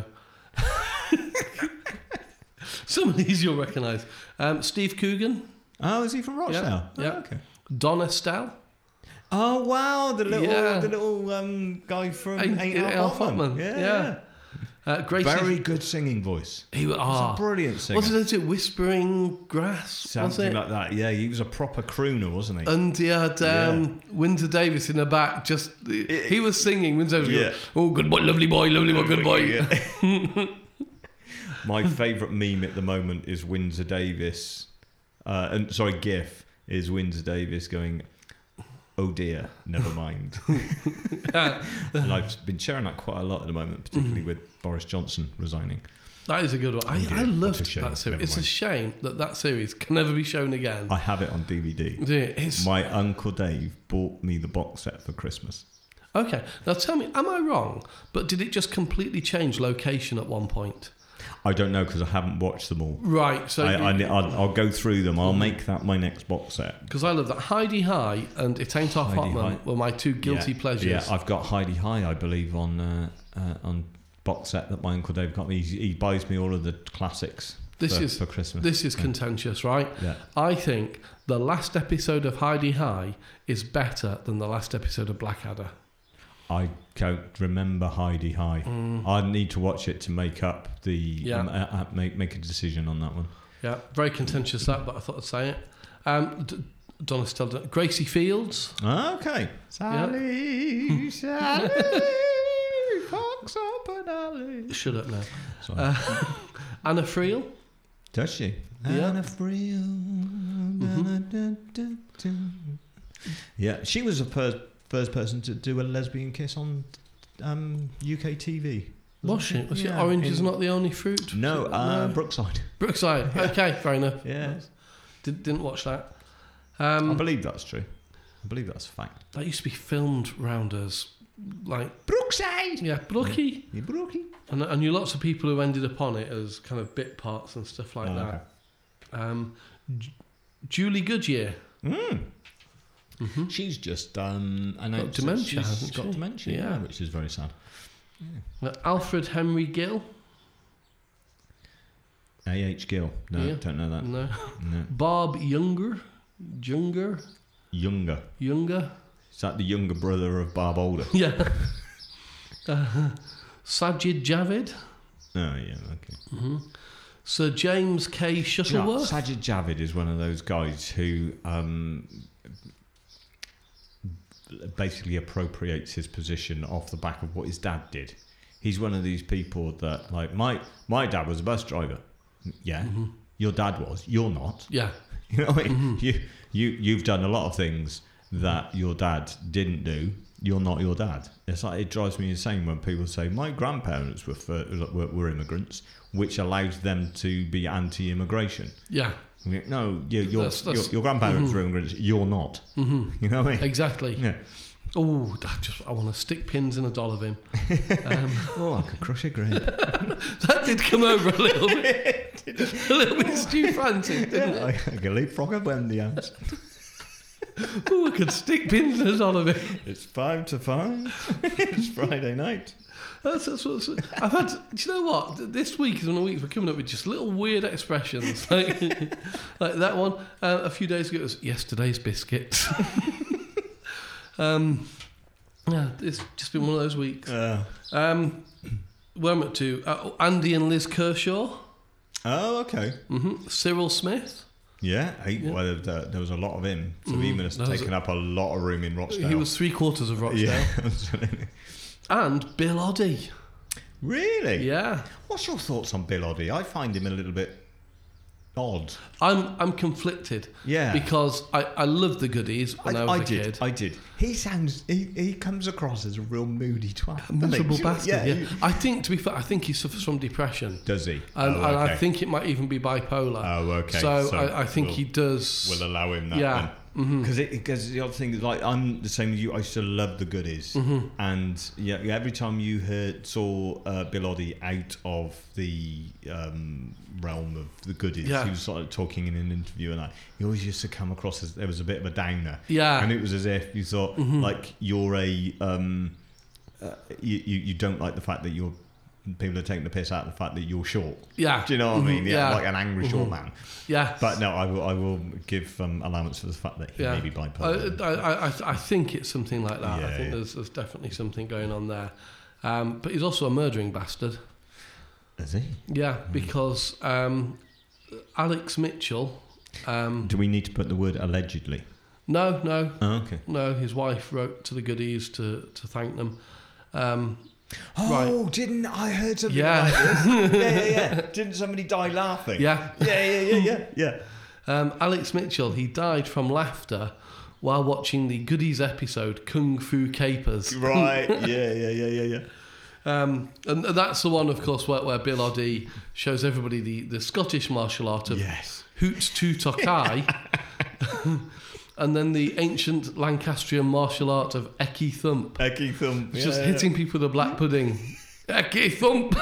[SPEAKER 2] Some of these you'll recognise. Um, Steve Coogan,
[SPEAKER 1] Oh, is he from Rochdale?
[SPEAKER 2] yeah.
[SPEAKER 1] Oh, okay.
[SPEAKER 2] Don Estelle,
[SPEAKER 1] Oh wow, the little,
[SPEAKER 2] Yeah.
[SPEAKER 1] the little um, guy from
[SPEAKER 2] Ain't-
[SPEAKER 1] Ain't,
[SPEAKER 2] Ain't
[SPEAKER 1] Al
[SPEAKER 2] Al
[SPEAKER 1] Hotman.
[SPEAKER 2] Hotman,
[SPEAKER 1] Yeah,
[SPEAKER 2] yeah. uh, Gracie.
[SPEAKER 1] very good singing voice.
[SPEAKER 2] he was
[SPEAKER 1] He's
[SPEAKER 2] ah,
[SPEAKER 1] a brilliant singer.
[SPEAKER 2] what did it? Whispering Grass, was
[SPEAKER 1] Something
[SPEAKER 2] it?
[SPEAKER 1] like that. Yeah, he was a proper crooner, wasn't he?
[SPEAKER 2] And he had um, Windsor Davis in the back. Just he was singing. Windsor Davis,
[SPEAKER 1] Yeah.
[SPEAKER 2] going, "Oh, good boy, lovely boy, lovely boy, good boy."
[SPEAKER 1] Yeah. My favourite meme at the moment is Windsor Davis. Uh, and sorry, GIF is Windsor Davis going, "Oh dear, never mind." And I've been sharing that quite a lot at the moment, particularly with Boris Johnson resigning.
[SPEAKER 2] That is a good one. I,
[SPEAKER 1] Yeah,
[SPEAKER 2] I
[SPEAKER 1] what a
[SPEAKER 2] loved
[SPEAKER 1] shame.
[SPEAKER 2] that series.
[SPEAKER 1] Never
[SPEAKER 2] It's a
[SPEAKER 1] mind.
[SPEAKER 2] shame that that series can never be shown again.
[SPEAKER 1] I have it on D V D.
[SPEAKER 2] Yeah, It's,
[SPEAKER 1] My uncle Dave bought me the box set for Christmas.
[SPEAKER 2] Okay. Now tell me, am I wrong? But did it just completely change location at one point?
[SPEAKER 1] I don't know because I haven't watched them all.
[SPEAKER 2] Right. So
[SPEAKER 1] I, I, I'll, I'll go through them. I'll make that my next box set.
[SPEAKER 2] Because I love that. Heidi High and It Ain't Half
[SPEAKER 1] Heidi
[SPEAKER 2] Hot Man
[SPEAKER 1] High.
[SPEAKER 2] were my two guilty
[SPEAKER 1] yeah,
[SPEAKER 2] pleasures.
[SPEAKER 1] Yeah, I've got Heidi High, I believe, on uh, uh, on box set that my Uncle Dave got me. He, he buys me all of the classics
[SPEAKER 2] This
[SPEAKER 1] for,
[SPEAKER 2] is
[SPEAKER 1] for Christmas.
[SPEAKER 2] This is
[SPEAKER 1] yeah.
[SPEAKER 2] contentious, right?
[SPEAKER 1] Yeah.
[SPEAKER 2] I think the last episode of Heidi High is better than the last episode of Blackadder.
[SPEAKER 1] I don't remember Heidi High.
[SPEAKER 2] Mm.
[SPEAKER 1] I need to watch it to make up the
[SPEAKER 2] Yeah.
[SPEAKER 1] um, uh, uh, make make a decision on that one.
[SPEAKER 2] Yeah, very contentious that, but I thought I'd say it. Um, D- Donna Stelton, Gracie Fields.
[SPEAKER 1] Okay. Sally, Sally, fox up an alley.
[SPEAKER 2] Shut up now.
[SPEAKER 1] Sorry.
[SPEAKER 2] Uh, Anna Friel.
[SPEAKER 1] Does she?
[SPEAKER 2] Yeah.
[SPEAKER 1] Anna Friel. Mm-hmm. Yeah, she was the first first person to do a lesbian kiss on um, U K T V.
[SPEAKER 2] Was she? Was she?
[SPEAKER 1] Yeah,
[SPEAKER 2] Orange is
[SPEAKER 1] in-
[SPEAKER 2] not the only fruit.
[SPEAKER 1] No, uh,
[SPEAKER 2] No.
[SPEAKER 1] Brookside.
[SPEAKER 2] Brookside. Okay, fair enough.
[SPEAKER 1] Yes.
[SPEAKER 2] Did, didn't watch that.
[SPEAKER 1] I
[SPEAKER 2] Um,
[SPEAKER 1] believe that's true. I believe that's a fact.
[SPEAKER 2] that used to be filmed round us, like
[SPEAKER 1] Brookside!
[SPEAKER 2] yeah, Brookie.
[SPEAKER 1] You Brookie?
[SPEAKER 2] And I knew lots of people who ended up on it as kind of bit parts and stuff like
[SPEAKER 1] Oh,
[SPEAKER 2] that. Um, J- Julie Goodyear.
[SPEAKER 1] Mm.
[SPEAKER 2] Mm-hmm.
[SPEAKER 1] She's just um, announced that
[SPEAKER 2] dementia,
[SPEAKER 1] she's
[SPEAKER 2] hasn't
[SPEAKER 1] got
[SPEAKER 2] she?
[SPEAKER 1] dementia,
[SPEAKER 2] Yeah.
[SPEAKER 1] yeah, which is very sad.
[SPEAKER 2] Uh, Alfred Henry Gill.
[SPEAKER 1] A H Gill. No,
[SPEAKER 2] Yeah.
[SPEAKER 1] don't know that.
[SPEAKER 2] No.
[SPEAKER 1] No.
[SPEAKER 2] Bob Younger. Younger.
[SPEAKER 1] Younger.
[SPEAKER 2] Younger.
[SPEAKER 1] Is that the younger brother of Barb Older?
[SPEAKER 2] Yeah. uh, Sajid Javid.
[SPEAKER 1] Oh, yeah, okay.
[SPEAKER 2] Mm-hmm. Sir James K.
[SPEAKER 1] Do you know,
[SPEAKER 2] Shuttleworth.
[SPEAKER 1] Sajid Javid is one of those guys who um, basically appropriates his position off the back of what his dad did. He's one of these people that, like, my my dad was a bus driver. Yeah,
[SPEAKER 2] Mm-hmm.
[SPEAKER 1] your dad was. You're not.
[SPEAKER 2] Yeah.
[SPEAKER 1] You know what I mean?
[SPEAKER 2] Mm-hmm.
[SPEAKER 1] You you you've done a lot of things that your dad didn't do. You're not your dad. It's like it drives me insane when people say my grandparents were for, were, were immigrants, which allows them to be anti-immigration.
[SPEAKER 2] Yeah.
[SPEAKER 1] No, you, your,
[SPEAKER 2] That's- that's-
[SPEAKER 1] your your grandparents
[SPEAKER 2] mhm.
[SPEAKER 1] were immigrants. You're not.
[SPEAKER 2] Mm-hmm.
[SPEAKER 1] You know what I mean?
[SPEAKER 2] Exactly.
[SPEAKER 1] Yeah.
[SPEAKER 2] Oh, I just I want to stick pins in a doll of him. Um,
[SPEAKER 1] Oh, I could crush a grape.
[SPEAKER 2] that did come over a little bit, a little bit Stu Francis, didn't
[SPEAKER 1] Yeah, I,
[SPEAKER 2] it?
[SPEAKER 1] I can leapfrog a Wendy house.
[SPEAKER 2] Oh, I could stick pins in a doll of him.
[SPEAKER 1] It's five to five. It's Friday night.
[SPEAKER 2] That's, that's what's, I've had. Do you know what? This week is one of the weeks we're coming up with just little weird expressions, like like that one. Uh, a few days ago, it was yesterday's biscuits. um, yeah, it's just been one of those weeks.
[SPEAKER 1] Uh,
[SPEAKER 2] Um, where am I up to? Uh, Andy and Liz Kershaw.
[SPEAKER 1] oh, okay.
[SPEAKER 2] Mm-hmm. Cyril Smith.
[SPEAKER 1] Yeah, he,
[SPEAKER 2] Yeah.
[SPEAKER 1] well, there, there was a lot of him, so
[SPEAKER 2] Mm,
[SPEAKER 1] he must have
[SPEAKER 2] there was
[SPEAKER 1] taken up a lot of room in Rochdale.
[SPEAKER 2] He was three quarters of Rochdale.
[SPEAKER 1] yeah, absolutely.
[SPEAKER 2] And Bill Oddie.
[SPEAKER 1] Really?
[SPEAKER 2] Yeah.
[SPEAKER 1] What's your thoughts on Bill Oddie? I find him a little bit odd.
[SPEAKER 2] I'm I'm conflicted.
[SPEAKER 1] Yeah.
[SPEAKER 2] Because I, I loved the Goodies when I, was
[SPEAKER 1] I
[SPEAKER 2] a
[SPEAKER 1] did.
[SPEAKER 2] kid.
[SPEAKER 1] I did. He sounds. He, he comes across as a real moody twat.
[SPEAKER 2] A miserable
[SPEAKER 1] doesn't he?
[SPEAKER 2] bastard.
[SPEAKER 1] Yeah.
[SPEAKER 2] Yeah.
[SPEAKER 1] he-
[SPEAKER 2] I think, to be fair, I think he suffers from depression.
[SPEAKER 1] Does he?
[SPEAKER 2] And,
[SPEAKER 1] oh,
[SPEAKER 2] and
[SPEAKER 1] okay.
[SPEAKER 2] I think it might even be bipolar.
[SPEAKER 1] Oh, okay.
[SPEAKER 2] So,
[SPEAKER 1] So
[SPEAKER 2] I, I think
[SPEAKER 1] we'll-
[SPEAKER 2] he does.
[SPEAKER 1] We'll allow him that.
[SPEAKER 2] Yeah. Mhm.
[SPEAKER 1] Because because the other thing is, like, I'm the same as you. I used to love the Goodies,
[SPEAKER 2] Mhm.
[SPEAKER 1] and yeah, every time you heard saw uh, Bill Oddie out of the um, realm of the Goodies,
[SPEAKER 2] Yeah.
[SPEAKER 1] he was sort of talking in an interview, and I, he always used to come across as there was a bit of a downer.
[SPEAKER 2] Yeah.
[SPEAKER 1] And it was as if you thought,
[SPEAKER 2] Mhm.
[SPEAKER 1] like, you're a um, uh, you, you you don't like the fact that you're people are taking the piss out of the fact that you're short.
[SPEAKER 2] Yeah.
[SPEAKER 1] Do you know what
[SPEAKER 2] Mhm.
[SPEAKER 1] I mean? Yeah,
[SPEAKER 2] Yeah.
[SPEAKER 1] like an angry short
[SPEAKER 2] Mhm.
[SPEAKER 1] man.
[SPEAKER 2] Yeah.
[SPEAKER 1] But no, I will I will give um, allowance for the fact that he
[SPEAKER 2] Yeah.
[SPEAKER 1] may be bipolar.
[SPEAKER 2] I, I, I, I think it's something like that.
[SPEAKER 1] Yeah,
[SPEAKER 2] I think
[SPEAKER 1] yeah.
[SPEAKER 2] there's, there's definitely something going on there. Um, but he's also a murdering bastard.
[SPEAKER 1] Is he?
[SPEAKER 2] Yeah, because um, Alex Mitchell. Um,
[SPEAKER 1] Do we need to put the word allegedly?
[SPEAKER 2] no, no,
[SPEAKER 1] Oh, okay.
[SPEAKER 2] no. His wife wrote to the Goodies to, to thank them. Um,
[SPEAKER 1] Oh, didn't I heard something
[SPEAKER 2] Yeah.
[SPEAKER 1] like this? yeah, yeah, yeah. Didn't somebody die laughing?
[SPEAKER 2] yeah.
[SPEAKER 1] Yeah, yeah, yeah, yeah, yeah.
[SPEAKER 2] Um, Alex Mitchell, he died from laughter while watching the Goodies episode Kung Fu Capers.
[SPEAKER 1] Right. Yeah, yeah, yeah, yeah, yeah.
[SPEAKER 2] Um, and that's the one, of course, where, where Bill Oddie shows everybody the, the Scottish martial art of
[SPEAKER 1] Yes.
[SPEAKER 2] Hoots to Tokai. and then the ancient Lancastrian martial art of Eki Thump.
[SPEAKER 1] Eki Thump.
[SPEAKER 2] It's
[SPEAKER 1] Yeah,
[SPEAKER 2] just
[SPEAKER 1] yeah.
[SPEAKER 2] hitting people with a black pudding. Eki Thump.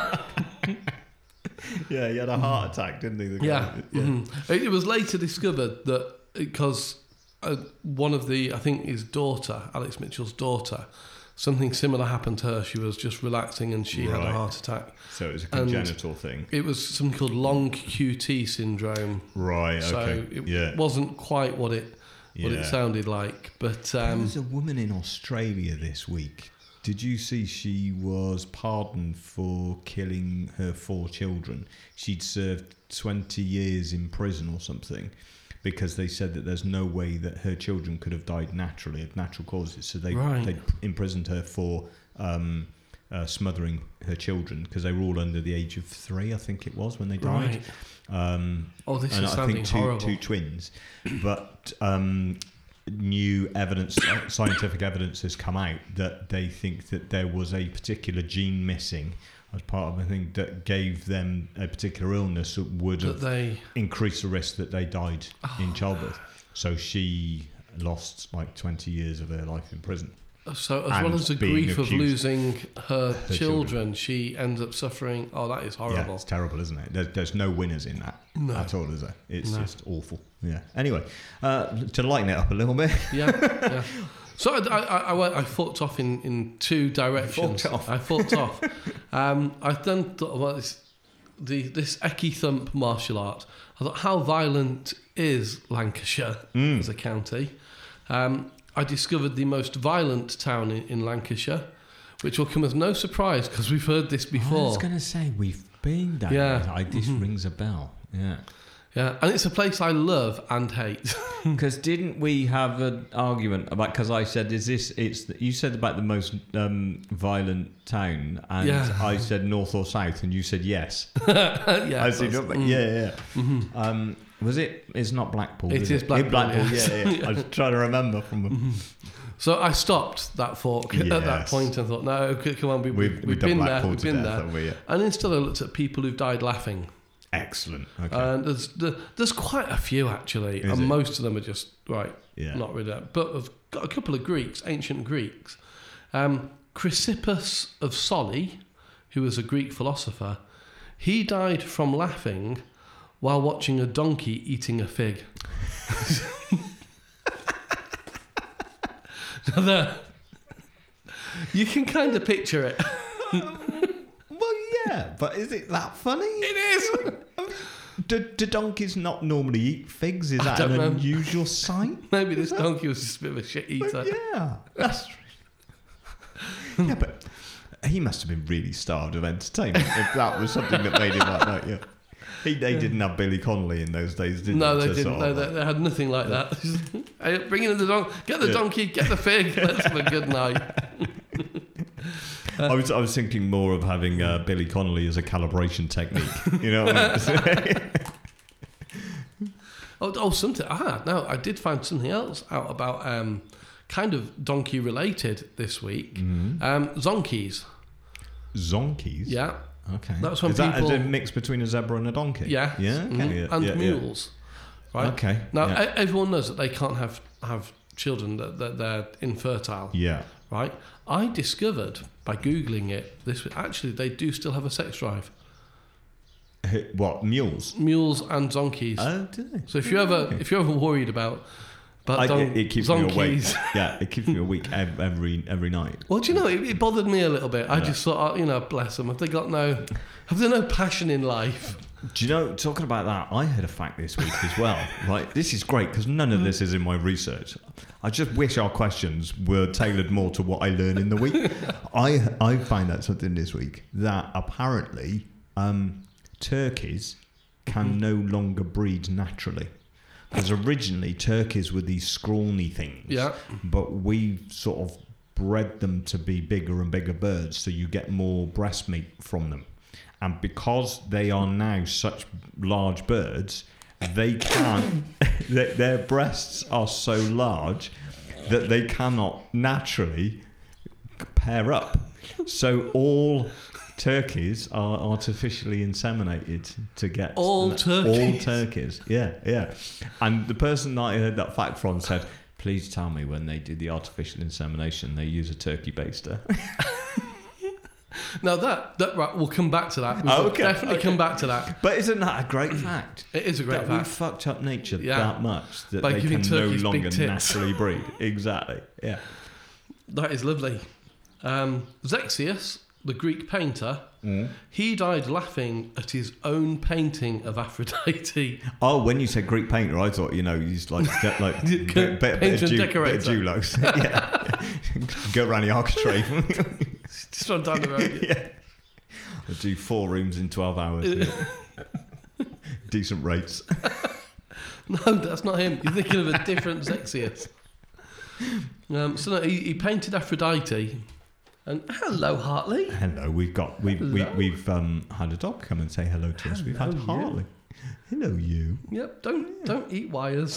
[SPEAKER 1] Yeah, he had a heart attack, didn't he? The guy?
[SPEAKER 2] Yeah. Mhm. It, it was later discovered that because uh, one of the, I think his daughter, Alex Mitchell's daughter, something similar happened to her. She was just relaxing and she had
[SPEAKER 1] Right.
[SPEAKER 2] a heart attack.
[SPEAKER 1] So it was a
[SPEAKER 2] And
[SPEAKER 1] congenital thing.
[SPEAKER 2] It was something called long Q T syndrome.
[SPEAKER 1] Right,
[SPEAKER 2] So
[SPEAKER 1] okay.
[SPEAKER 2] it
[SPEAKER 1] yeah.
[SPEAKER 2] wasn't quite what it what
[SPEAKER 1] Yeah.
[SPEAKER 2] it sounded like. But
[SPEAKER 1] There
[SPEAKER 2] um,
[SPEAKER 1] was a woman in Australia this week. Did you see she was pardoned for killing her four children? She'd served twenty years in prison or something because they said that there's no way that her children could have died naturally of natural causes. So they
[SPEAKER 2] Right.
[SPEAKER 1] they imprisoned her for um, uh, smothering her children because they were all under the age of three, I think it was, when they died.
[SPEAKER 2] right.
[SPEAKER 1] Um,
[SPEAKER 2] Oh, this
[SPEAKER 1] and
[SPEAKER 2] is
[SPEAKER 1] I
[SPEAKER 2] sounding
[SPEAKER 1] think two,
[SPEAKER 2] horrible.
[SPEAKER 1] two twins. But um, new evidence, scientific evidence has come out that they think that there was a particular gene missing as part of a thing that gave them a particular illness that would
[SPEAKER 2] That
[SPEAKER 1] have
[SPEAKER 2] they
[SPEAKER 1] increased the risk that they died
[SPEAKER 2] Oh.
[SPEAKER 1] in childbirth. So she lost like twenty years of her life in prison.
[SPEAKER 2] so as
[SPEAKER 1] and
[SPEAKER 2] well as the
[SPEAKER 1] being
[SPEAKER 2] grief of
[SPEAKER 1] accused.
[SPEAKER 2] losing her,
[SPEAKER 1] Her
[SPEAKER 2] children,
[SPEAKER 1] children.
[SPEAKER 2] she ends up suffering. Oh, that is
[SPEAKER 1] Yeah,
[SPEAKER 2] horrible.
[SPEAKER 1] it's terrible, isn't it? There's, there's no winners in that
[SPEAKER 2] No.
[SPEAKER 1] at all, is there? It's
[SPEAKER 2] No.
[SPEAKER 1] just awful. Yeah. Anyway, uh, to lighten it up a little bit.
[SPEAKER 2] Yeah, yeah. So I, I, I, went, I fucked off in, in two directions.
[SPEAKER 1] Fucked off.
[SPEAKER 2] I fucked off. Um, I've done th- well, this, the this Eki Thump martial art. I thought, how violent is Lancashire
[SPEAKER 1] Mm.
[SPEAKER 2] as a county? Um, I discovered the most violent town in, in Lancashire, which will come as no surprise because we've heard this
[SPEAKER 1] I
[SPEAKER 2] before.
[SPEAKER 1] was going to say we've been down
[SPEAKER 2] Yeah.
[SPEAKER 1] there. I, this
[SPEAKER 2] Mhm.
[SPEAKER 1] rings a bell. Yeah.
[SPEAKER 2] Yeah, and it's a place I love and hate.
[SPEAKER 1] Because didn't we have an argument about? Because I said, "Is this?" It's you said about the most um, violent town, and
[SPEAKER 2] Yeah.
[SPEAKER 1] I said north or south, and you said yes.
[SPEAKER 2] yeah,
[SPEAKER 1] I said,
[SPEAKER 2] that's-
[SPEAKER 1] "No, but
[SPEAKER 2] mm.
[SPEAKER 1] yeah, yeah.
[SPEAKER 2] Mhm.
[SPEAKER 1] Um, was it? It's not Blackpool.
[SPEAKER 2] It
[SPEAKER 1] is
[SPEAKER 2] is
[SPEAKER 1] it?
[SPEAKER 2] Blackpool,
[SPEAKER 1] Blackpool.
[SPEAKER 2] yes.
[SPEAKER 1] Yeah, yeah. I was trying to remember from. A,
[SPEAKER 2] So I stopped that fork at that
[SPEAKER 1] Yes.
[SPEAKER 2] point and thought, no, c- come on, we,
[SPEAKER 1] we've,
[SPEAKER 2] we've,
[SPEAKER 1] we've,
[SPEAKER 2] we've
[SPEAKER 1] done
[SPEAKER 2] been there,
[SPEAKER 1] Blackpool
[SPEAKER 2] we've
[SPEAKER 1] to
[SPEAKER 2] been
[SPEAKER 1] death,
[SPEAKER 2] there.
[SPEAKER 1] haven't we? Yeah.
[SPEAKER 2] And instead I looked at people who've died laughing.
[SPEAKER 1] Excellent. Okay.
[SPEAKER 2] And there's the, there's quite a few actually,
[SPEAKER 1] Is
[SPEAKER 2] and
[SPEAKER 1] it?
[SPEAKER 2] most of them are just right,
[SPEAKER 1] yeah.
[SPEAKER 2] not really. That. But I've got a couple of Greeks, ancient Greeks. Um, Chrysippus of Soli, who was a Greek philosopher, he died from laughing while watching a donkey eating a fig. Now there- you can kind of picture it.
[SPEAKER 1] Well, yeah, but is it that funny?
[SPEAKER 2] It is.
[SPEAKER 1] Do, do donkeys not normally eat figs? Is
[SPEAKER 2] I
[SPEAKER 1] that
[SPEAKER 2] don't
[SPEAKER 1] an
[SPEAKER 2] know.
[SPEAKER 1] unusual sight?
[SPEAKER 2] Maybe this donkey was just a bit of a shit
[SPEAKER 1] But
[SPEAKER 2] eater.
[SPEAKER 1] yeah, that's yeah, but he must have been really starved of entertainment if that was something that made him like that. Yeah, he, they didn't have Billy Connolly in those days, did
[SPEAKER 2] No,
[SPEAKER 1] they?
[SPEAKER 2] they
[SPEAKER 1] to
[SPEAKER 2] didn't.
[SPEAKER 1] sort
[SPEAKER 2] No,
[SPEAKER 1] of
[SPEAKER 2] they,
[SPEAKER 1] like-
[SPEAKER 2] they had nothing like that. Hey, bring in the donkey. Get the
[SPEAKER 1] Yeah.
[SPEAKER 2] donkey. Get the fig. Let's have a good night.
[SPEAKER 1] I was I was thinking more of having uh, Billy Connolly as a calibration technique. You know what I'm saying?
[SPEAKER 2] Oh, oh, something. Ah, no, I did find something else out about um, kind of donkey related this week.
[SPEAKER 1] Mhm.
[SPEAKER 2] Um, zonkies.
[SPEAKER 1] Zonkies.
[SPEAKER 2] Yeah,
[SPEAKER 1] Okay.
[SPEAKER 2] That's when
[SPEAKER 1] Is that
[SPEAKER 2] people-
[SPEAKER 1] as a mix between a zebra and a donkey?
[SPEAKER 2] yeah,
[SPEAKER 1] Yeah. Okay.
[SPEAKER 2] mhm,
[SPEAKER 1] yeah,
[SPEAKER 2] and
[SPEAKER 1] yeah, yeah.
[SPEAKER 2] mules. Right.
[SPEAKER 1] Okay.
[SPEAKER 2] Now,
[SPEAKER 1] yeah.
[SPEAKER 2] e- everyone knows that they can't have have children that, that they're infertile.
[SPEAKER 1] yeah.
[SPEAKER 2] Right. I discovered by googling it this week, actually they do still have a sex drive.
[SPEAKER 1] H- What mules?
[SPEAKER 2] Mules and zonkies.
[SPEAKER 1] Oh, do they?
[SPEAKER 2] So if you're ever
[SPEAKER 1] Okay.
[SPEAKER 2] if you're ever worried about about
[SPEAKER 1] I,
[SPEAKER 2] don-
[SPEAKER 1] it, it keeps me awake.
[SPEAKER 2] zonkies,
[SPEAKER 1] Yeah, it keeps me awake ev- every every night.
[SPEAKER 2] well, do you know it, it bothered me a little bit. I
[SPEAKER 1] Yeah.
[SPEAKER 2] just thought, oh, you know, bless them. Have they got no have they no passion in life?
[SPEAKER 1] Do you know? Talking about that, I heard a fact this week as well. Right, this is great because none of this is in my research. I just wish our questions were tailored more to what I learn in the week. I I find out something this week that apparently um, turkeys can no longer breed naturally. Because originally turkeys were these scrawny things.
[SPEAKER 2] Yeah.
[SPEAKER 1] But we've sort of bred them to be bigger and bigger birds, so you get more breast meat from them. And because they are now such large birds, they can't, their, their breasts are so large that they cannot naturally pair up. So all turkeys are artificially inseminated to get
[SPEAKER 2] All
[SPEAKER 1] all
[SPEAKER 2] turkeys?
[SPEAKER 1] turkeys. Yeah, yeah. And the person that I heard that fact from said Please tell me when they do the artificial insemination, they use a turkey baster.
[SPEAKER 2] Now that that right, we'll come back to that. We'll
[SPEAKER 1] Oh, okay,
[SPEAKER 2] definitely
[SPEAKER 1] okay.
[SPEAKER 2] come back to that.
[SPEAKER 1] But isn't that a great fact?
[SPEAKER 2] It is a great
[SPEAKER 1] that we
[SPEAKER 2] fact.
[SPEAKER 1] fucked up nature
[SPEAKER 2] Yeah.
[SPEAKER 1] that much that
[SPEAKER 2] By
[SPEAKER 1] they
[SPEAKER 2] giving
[SPEAKER 1] can no
[SPEAKER 2] turkeys big
[SPEAKER 1] longer
[SPEAKER 2] tits.
[SPEAKER 1] naturally breed. Exactly. Yeah.
[SPEAKER 2] That is lovely. Um, Zexius, the Greek painter,
[SPEAKER 1] Mm.
[SPEAKER 2] he died laughing at his own painting of Aphrodite.
[SPEAKER 1] Oh, when you said Greek painter, I thought, you know, he's like get like bit, bit, bit,
[SPEAKER 2] Painter
[SPEAKER 1] of
[SPEAKER 2] and
[SPEAKER 1] Jew,
[SPEAKER 2] decorator.
[SPEAKER 1] bit of Julos. Yeah. Go around the architrave.
[SPEAKER 2] Just on down the road.
[SPEAKER 1] Yeah. I'll do four rooms in twelve hours. Yeah. Decent rates.
[SPEAKER 2] No, that's not him. You're thinking of a different Zexius. Um, so no, he, he painted Aphrodite. And hello, Hartley.
[SPEAKER 1] Hello, we've got we've we,
[SPEAKER 2] Hello.
[SPEAKER 1] we've um, had a dog come and say hello to us. We've had
[SPEAKER 2] Hello, you.
[SPEAKER 1] Hartley. Hello, you.
[SPEAKER 2] Yep. Don't don't eat wires.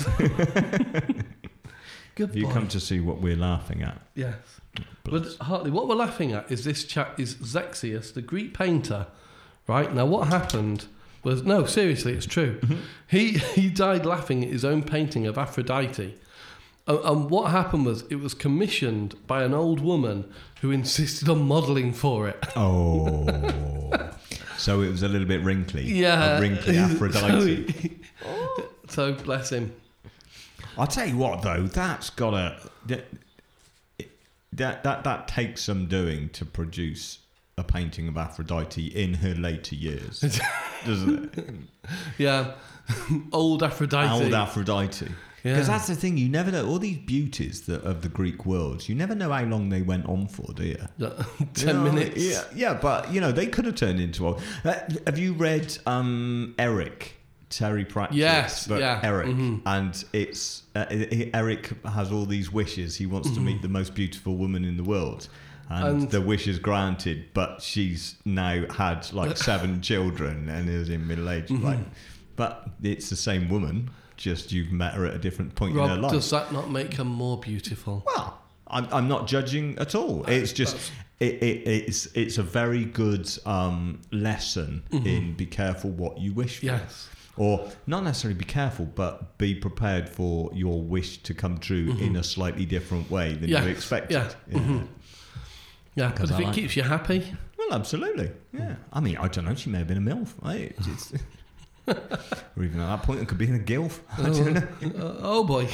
[SPEAKER 2] Good
[SPEAKER 1] Have you
[SPEAKER 2] boy.
[SPEAKER 1] come to see what we're laughing at?
[SPEAKER 2] Yes.
[SPEAKER 1] Bless.
[SPEAKER 2] But Hartley, what we're laughing at is this chap is Zexius, the Greek painter. Right now, what happened was no, seriously, it's true.
[SPEAKER 1] Mm-hmm.
[SPEAKER 2] He he died laughing at his own painting of Aphrodite. And, and what happened was it was commissioned by an old woman who insisted on modelling for it.
[SPEAKER 1] Oh, so it was a little bit wrinkly.
[SPEAKER 2] Yeah,
[SPEAKER 1] a wrinkly
[SPEAKER 2] so,
[SPEAKER 1] Aphrodite.
[SPEAKER 2] he- so bless him.
[SPEAKER 1] I'll tell you what, though, that's got a that that that, that takes some doing to produce a painting of Aphrodite in her later years, doesn't it?
[SPEAKER 2] Yeah, old Aphrodite.
[SPEAKER 1] Old Aphrodite.
[SPEAKER 2] Yeah.
[SPEAKER 1] Because that's the thing, you never know, all these beauties that of the Greek world, you never know how long they went on for, do you?
[SPEAKER 2] Ten
[SPEAKER 1] You know,
[SPEAKER 2] minutes.
[SPEAKER 1] Yeah, yeah, but, you know, they could have turned into... old. Uh, have you read um, Eric, Terry Pratchett?
[SPEAKER 2] Yes,
[SPEAKER 1] but
[SPEAKER 2] yeah.
[SPEAKER 1] Eric.
[SPEAKER 2] Mhm.
[SPEAKER 1] And it's... Uh, he- Eric has all these wishes. He wants to meet the most beautiful woman in the world. And,
[SPEAKER 2] And-
[SPEAKER 1] the wish is granted, but she's now had, like, seven children and is in middle age. Like, but it's the same woman. Just you've met her at a different point in her
[SPEAKER 2] Rob,
[SPEAKER 1] life.
[SPEAKER 2] does that not make her more beautiful?
[SPEAKER 1] Well, I'm, I'm not judging at all. It's just it, it, it's it's a very good um, lesson in be careful what you wish for.
[SPEAKER 2] Yes.
[SPEAKER 1] Or not necessarily be careful, but be prepared for your wish to come true in a slightly different way than
[SPEAKER 2] Yeah.
[SPEAKER 1] you expected.
[SPEAKER 2] Yeah.
[SPEAKER 1] Yeah.
[SPEAKER 2] Mhm. Yeah, but
[SPEAKER 1] 'Cause
[SPEAKER 2] if
[SPEAKER 1] I
[SPEAKER 2] it
[SPEAKER 1] like-
[SPEAKER 2] keeps you happy,
[SPEAKER 1] Well, absolutely. Yeah. I mean, I don't know. She may have been a MILF. Right? It's, it's, or even at that point, it could be in a GILF. I don't know.
[SPEAKER 2] uh, oh boy.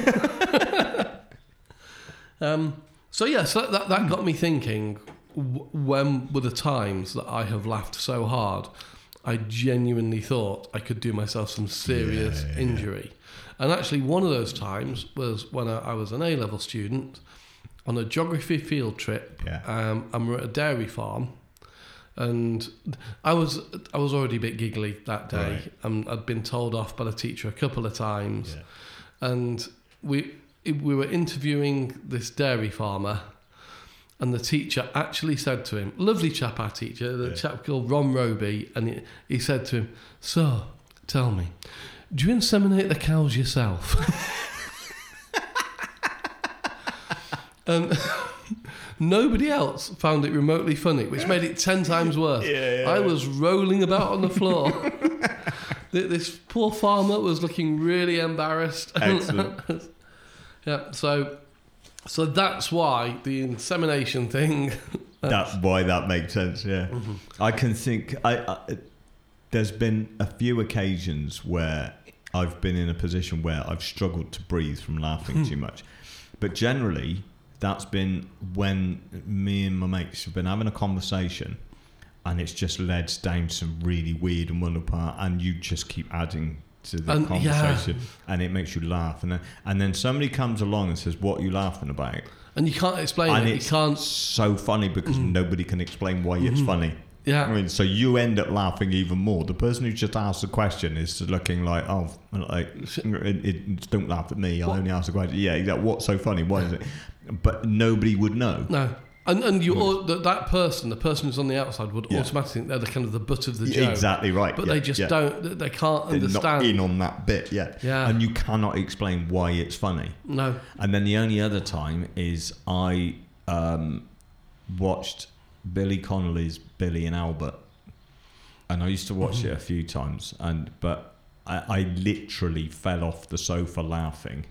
[SPEAKER 2] um, so yeah, so that that got me thinking. w- When were the times that I have laughed so hard, I genuinely thought I could do myself some serious
[SPEAKER 1] Yeah, yeah, yeah.
[SPEAKER 2] injury? And actually, one of those times was when I, I was an A-level student on a geography field trip,
[SPEAKER 1] Yeah.
[SPEAKER 2] um, and we're at a dairy farm. And I was I was already a bit giggly that day,
[SPEAKER 1] Right.
[SPEAKER 2] and I'd been told off by the teacher a couple of times.
[SPEAKER 1] Yeah.
[SPEAKER 2] And we we were interviewing this dairy farmer, and the teacher actually said to him, lovely chap, our teacher, the
[SPEAKER 1] Yeah.
[SPEAKER 2] chap called Ron Roby, and he, he said to him, "So, tell me, do you inseminate the cows yourself?" And nobody else found it remotely funny, which made it ten times worse.
[SPEAKER 1] Yeah, yeah.
[SPEAKER 2] I was rolling about on the floor. Th- This poor farmer was looking really embarrassed.
[SPEAKER 1] Excellent.
[SPEAKER 2] Yeah, so so that's why the insemination thing.
[SPEAKER 1] That's why that makes sense. Yeah,
[SPEAKER 2] Mm-hmm.
[SPEAKER 1] I can think. I, I there's been a few occasions where I've been in a position where I've struggled to breathe from laughing too much, but generally that's been when me and my mates have been having a conversation, and it's just led down some really weird and wonderful part, and you just keep adding to the
[SPEAKER 2] And,
[SPEAKER 1] conversation, and it makes you laugh, and then and then somebody comes along and says, "What are you laughing about?"
[SPEAKER 2] And you can't explain
[SPEAKER 1] And
[SPEAKER 2] it.
[SPEAKER 1] it's
[SPEAKER 2] You can't.
[SPEAKER 1] so funny because
[SPEAKER 2] Mm-hmm.
[SPEAKER 1] nobody can explain why it's funny.
[SPEAKER 2] Yeah.
[SPEAKER 1] I mean, so you end up laughing even more. The person who just asked the question is looking like, oh, like, it, it, don't laugh at me. I
[SPEAKER 2] What?
[SPEAKER 1] only asked the question. Yeah, exactly. What's so funny? Why is it? But nobody would know.
[SPEAKER 2] No. And and you all, that that person, the person who's on the outside, would
[SPEAKER 1] Yeah.
[SPEAKER 2] automatically think they're the kind of the butt of the
[SPEAKER 1] Yeah,
[SPEAKER 2] joke.
[SPEAKER 1] exactly right.
[SPEAKER 2] But
[SPEAKER 1] yeah,
[SPEAKER 2] they just
[SPEAKER 1] yeah.
[SPEAKER 2] don't. They can't
[SPEAKER 1] They're
[SPEAKER 2] understand.
[SPEAKER 1] not in on that bit yet.
[SPEAKER 2] Yeah.
[SPEAKER 1] And you cannot explain why it's funny.
[SPEAKER 2] No.
[SPEAKER 1] And then the only other time is I um, watched Billy Connolly's Billy and Albert, and I used to watch it a few times, and but I, I literally fell off the sofa laughing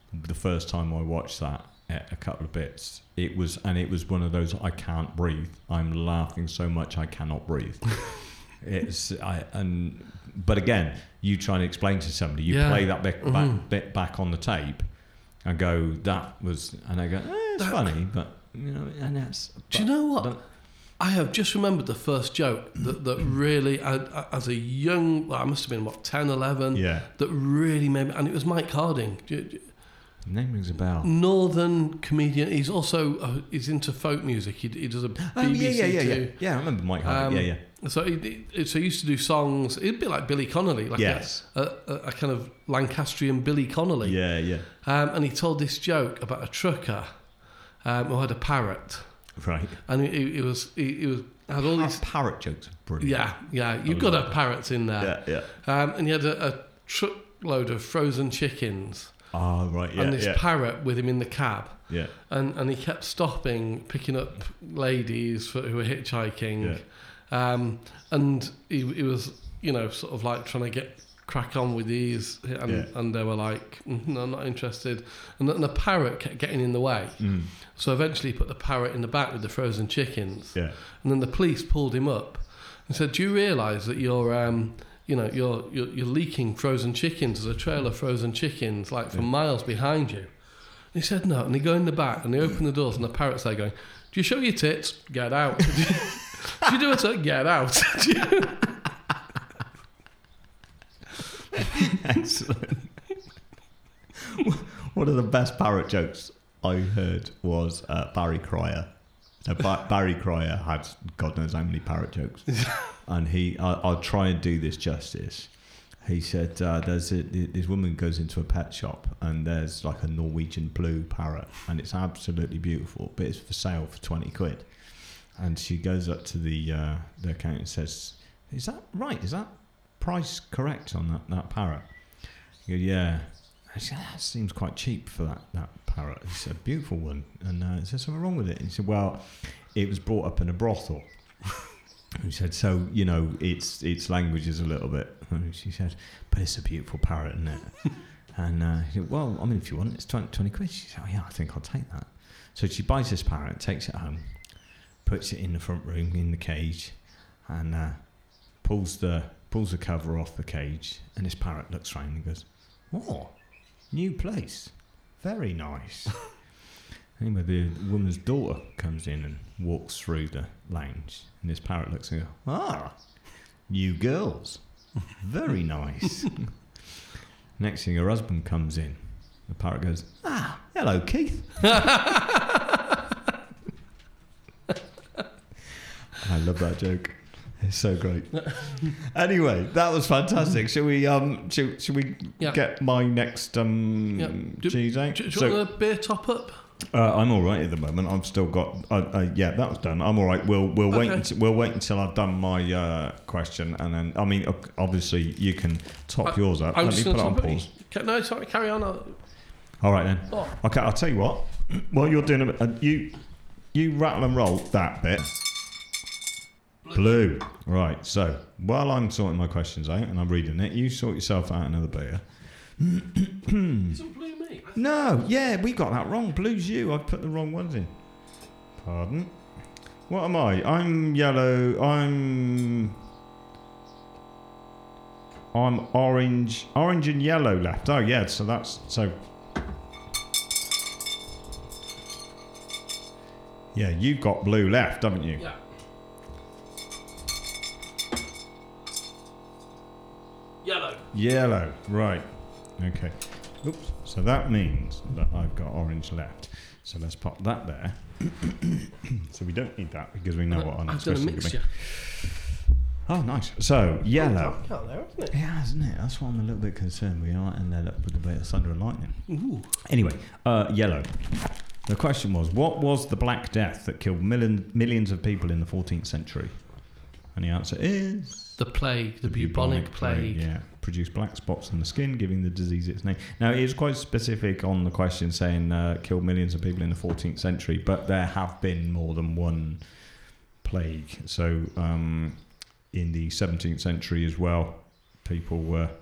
[SPEAKER 1] the first time I watched that, a couple of bits, it was, and it was one of those, I can't breathe. I'm laughing so much I cannot breathe. It's, I, and, but again, you try and explain to somebody, you
[SPEAKER 2] Yeah.
[SPEAKER 1] play that bit,
[SPEAKER 2] Mm-hmm.
[SPEAKER 1] back, bit back on the tape and go, that was, and I go, eh, it's
[SPEAKER 2] That-
[SPEAKER 1] funny, but, you know, and that's.
[SPEAKER 2] Do you know what? I have just remembered the first joke that, that really, I, I, as a young, well, I must have been, what, ten, eleven,
[SPEAKER 1] Yeah.
[SPEAKER 2] that really made me, and it was Mike Harding. Do you- do you-
[SPEAKER 1] Name rings a bell.
[SPEAKER 2] Northern comedian. He's also, uh, he's into folk music. He, he does a B B C
[SPEAKER 1] Oh, yeah, yeah, yeah, yeah.
[SPEAKER 2] too.
[SPEAKER 1] Yeah, I remember Mike Harding.
[SPEAKER 2] Um,
[SPEAKER 1] yeah, yeah.
[SPEAKER 2] So he, he, so he used to do songs. It'd be like Billy Connolly, like
[SPEAKER 1] Yes.
[SPEAKER 2] a, a, a kind of Lancastrian Billy Connolly.
[SPEAKER 1] Yeah, yeah.
[SPEAKER 2] Um, and he told this joke about a trucker um, who had a parrot,
[SPEAKER 1] Right.
[SPEAKER 2] and he, he was he, he was had all
[SPEAKER 1] Par-
[SPEAKER 2] these.
[SPEAKER 1] parrot jokes are brilliant.
[SPEAKER 2] Yeah, yeah. You've got to have parrots in there.
[SPEAKER 1] Yeah, yeah.
[SPEAKER 2] Um, and he had a, a truckload of frozen chickens,
[SPEAKER 1] Oh, right, yeah,
[SPEAKER 2] and this
[SPEAKER 1] yeah.
[SPEAKER 2] parrot with him in the cab.
[SPEAKER 1] yeah.
[SPEAKER 2] And and he kept stopping, picking up ladies for, who were hitchhiking, um, and he, he was, you know, sort of like trying to get crack on with these, and,
[SPEAKER 1] Yeah.
[SPEAKER 2] and they were like, "Mm, no, I'm not interested. And the, and the parrot kept getting in the way.
[SPEAKER 1] Mm.
[SPEAKER 2] So eventually, he put the parrot in the back with the frozen chickens.
[SPEAKER 1] Yeah.
[SPEAKER 2] And then the police pulled him up and said, "Do you realise that you're, um, you know, you're, you're you're leaking frozen chickens? There's a trail of frozen chickens like from
[SPEAKER 1] Yeah.
[SPEAKER 2] miles behind you." And he said, "No." And they go in the back and they open the doors and the parrot's there going, "Do you show your tits? Get out. Do you, do you do it? Get out." Do you-
[SPEAKER 1] Excellent. One of the best parrot jokes I heard was uh, Barry Cryer. So ba- Barry Cryer had God knows how many parrot jokes, and he, I, I'll try and do this justice. He said, uh, "There's a, this woman goes into a pet shop, and there's like a Norwegian blue parrot, and it's absolutely beautiful, but it's for sale for twenty quid." And she goes up to the uh, the accountant and says, "Is that right? Is that price correct on that, that parrot?" He goes, "Yeah." I said, "That seems quite cheap for that, that parrot." It's a beautiful one. And uh, is there something wrong with it? And he said, "Well, it was brought up in a brothel." He said, "So, you know, its its language is a little bit." And she said, "But it's a beautiful parrot, isn't it?" And uh, he said, "Well, I mean, if you want it, it's twenty, twenty quid." She said, "Oh, yeah, I think I'll take that." So she buys this parrot, takes it home, puts it in the front room in the cage, and uh, pulls the pulls the cover off the cage. And this parrot looks round and goes, "Oh, new place, very nice." Anyway, the woman's daughter comes in and walks through the lounge, and this parrot looks and goes, "Ah, new girls, very nice." Next thing, her husband comes in. The parrot goes, "Ah, hello, Keith." I love that joke. It's so great. Anyway, that was fantastic. Shall we? Um, shall, shall we
[SPEAKER 2] Yeah.
[SPEAKER 1] get my next um
[SPEAKER 2] Yeah. Do-
[SPEAKER 1] cheese out?
[SPEAKER 2] Do, do you
[SPEAKER 1] So-
[SPEAKER 2] want a beer top up?
[SPEAKER 1] uh, I'm all right at the moment. I've still got. Uh, uh, yeah, that was done. I'm all right. We'll we'll wait.
[SPEAKER 2] Okay.
[SPEAKER 1] Until, we'll wait until I've done my uh, question, and then I mean, ob- obviously you can top
[SPEAKER 2] I-
[SPEAKER 1] yours up.
[SPEAKER 2] I'm
[SPEAKER 1] Let me
[SPEAKER 2] just
[SPEAKER 1] put it
[SPEAKER 2] gonna
[SPEAKER 1] on
[SPEAKER 2] top
[SPEAKER 1] pause.
[SPEAKER 2] Ca- No, sorry, carry on. I'll-
[SPEAKER 1] All right then.
[SPEAKER 2] Oh.
[SPEAKER 1] Okay, I'll tell you what. While you're doing it, uh, you you rattle and roll that bit. Blue. Right. So while I'm sorting my questions out and I'm reading it, you sort yourself out another beer.
[SPEAKER 2] Isn't blue me? I-
[SPEAKER 1] No, yeah, we got that wrong. Blue's you. I've put the wrong ones in. Pardon? What am I? I'm yellow. I'm. I'm orange. Orange and yellow left. Oh, yeah, so that's. So. Yeah, you've got blue left, haven't you?
[SPEAKER 2] Yeah. Yellow.
[SPEAKER 1] Yellow, right. Okay. Oops. So that means that I've got orange left. So let's pop that there. So we don't need that because we know what our
[SPEAKER 2] I've
[SPEAKER 1] next
[SPEAKER 2] done a
[SPEAKER 1] question could be.
[SPEAKER 2] mixture.
[SPEAKER 1] Oh, nice. So yellow.
[SPEAKER 2] Oh, out there, isn't it?
[SPEAKER 1] Yeah, isn't it? That's why I'm a little bit concerned. We might end up with a bit of thunder and lightning.
[SPEAKER 2] Ooh.
[SPEAKER 1] Anyway, uh, yellow. The question was, what was the Black Death that killed million, millions of people in the fourteenth century? And the answer is...
[SPEAKER 2] The plague, the, bubonic, plague.
[SPEAKER 1] Yeah, produced black spots on the skin, giving the disease its name. Now, it is quite specific on the question saying uh, killed millions of people in the fourteenth century, but there have been more than one plague. So, um, in the seventeenth century as well, people were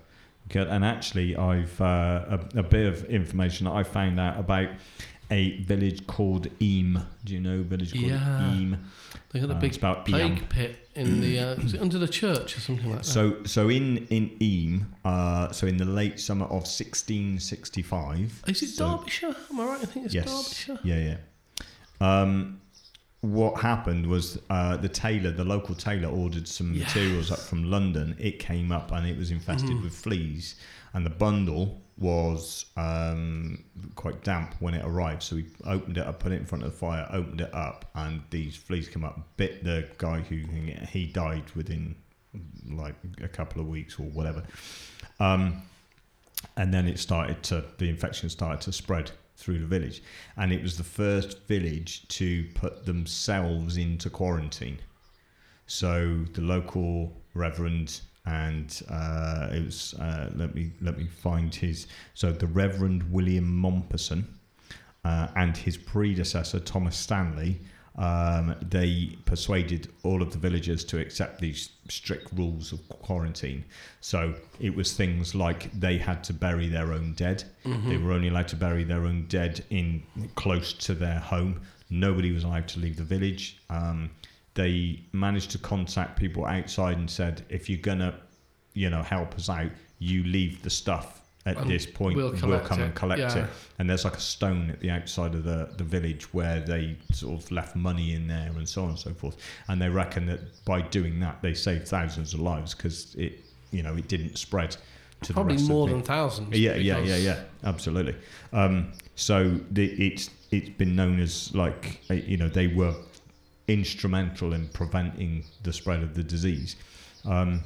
[SPEAKER 1] Good. And actually, I've uh, a, a bit of information that I found out about a village called Eyam. Do you know a village called
[SPEAKER 2] Yeah.
[SPEAKER 1] Eyam?
[SPEAKER 2] They got a
[SPEAKER 1] Uh,
[SPEAKER 2] big
[SPEAKER 1] it's about
[SPEAKER 2] plague
[SPEAKER 1] Eyam.
[SPEAKER 2] pit in the uh, is it under the church or something like that.
[SPEAKER 1] So, so in in Eyam, uh, so in the late summer of sixteen sixty-five.
[SPEAKER 2] Is it
[SPEAKER 1] so,
[SPEAKER 2] Derbyshire? Am I right? I think it's
[SPEAKER 1] yes.
[SPEAKER 2] Derbyshire.
[SPEAKER 1] Yeah, yeah. Um, what happened was uh, the tailor, the local tailor, ordered some
[SPEAKER 2] Yeah.
[SPEAKER 1] materials up from London. It came up and it was infested
[SPEAKER 2] Mhm.
[SPEAKER 1] with fleas, and the bundle was um, quite damp when it arrived. So we opened it up, put it in front of the fire, opened it up, and these fleas come up, bit the guy who he died within like a couple of weeks or whatever. Um, and then it started to, the infection started to spread through the village, and it was the first village to put themselves into quarantine. So the local reverend and uh, it was uh, let me let me find his so the Reverend William Mompesson uh, and his predecessor Thomas Stanley. Um, they persuaded all of the villagers to accept these strict rules of quarantine. So it was things like they had to bury their own dead.
[SPEAKER 2] Mm-hmm.
[SPEAKER 1] They were only allowed to bury their own dead in close to their home. Nobody was allowed to leave the village. Um, they managed to contact people outside and said, if you're gonna, you know, help us out, you leave the stuff at
[SPEAKER 2] And
[SPEAKER 1] this point.
[SPEAKER 2] we'll
[SPEAKER 1] We'll,
[SPEAKER 2] collect
[SPEAKER 1] come
[SPEAKER 2] it.
[SPEAKER 1] and collect
[SPEAKER 2] Yeah.
[SPEAKER 1] it. And there's like a stone at the outside of the, the village where they sort of left money in there and so on and so forth. And they reckon that by doing that, they saved thousands of lives because it, you know, it didn't spread to
[SPEAKER 2] Probably
[SPEAKER 1] the rest
[SPEAKER 2] more
[SPEAKER 1] of the
[SPEAKER 2] than thousands.
[SPEAKER 1] yeah, yeah,
[SPEAKER 2] because-
[SPEAKER 1] yeah, yeah, absolutely. Um, so the, it's it's been known as like uh, you know they were instrumental in preventing the spread of the disease, um,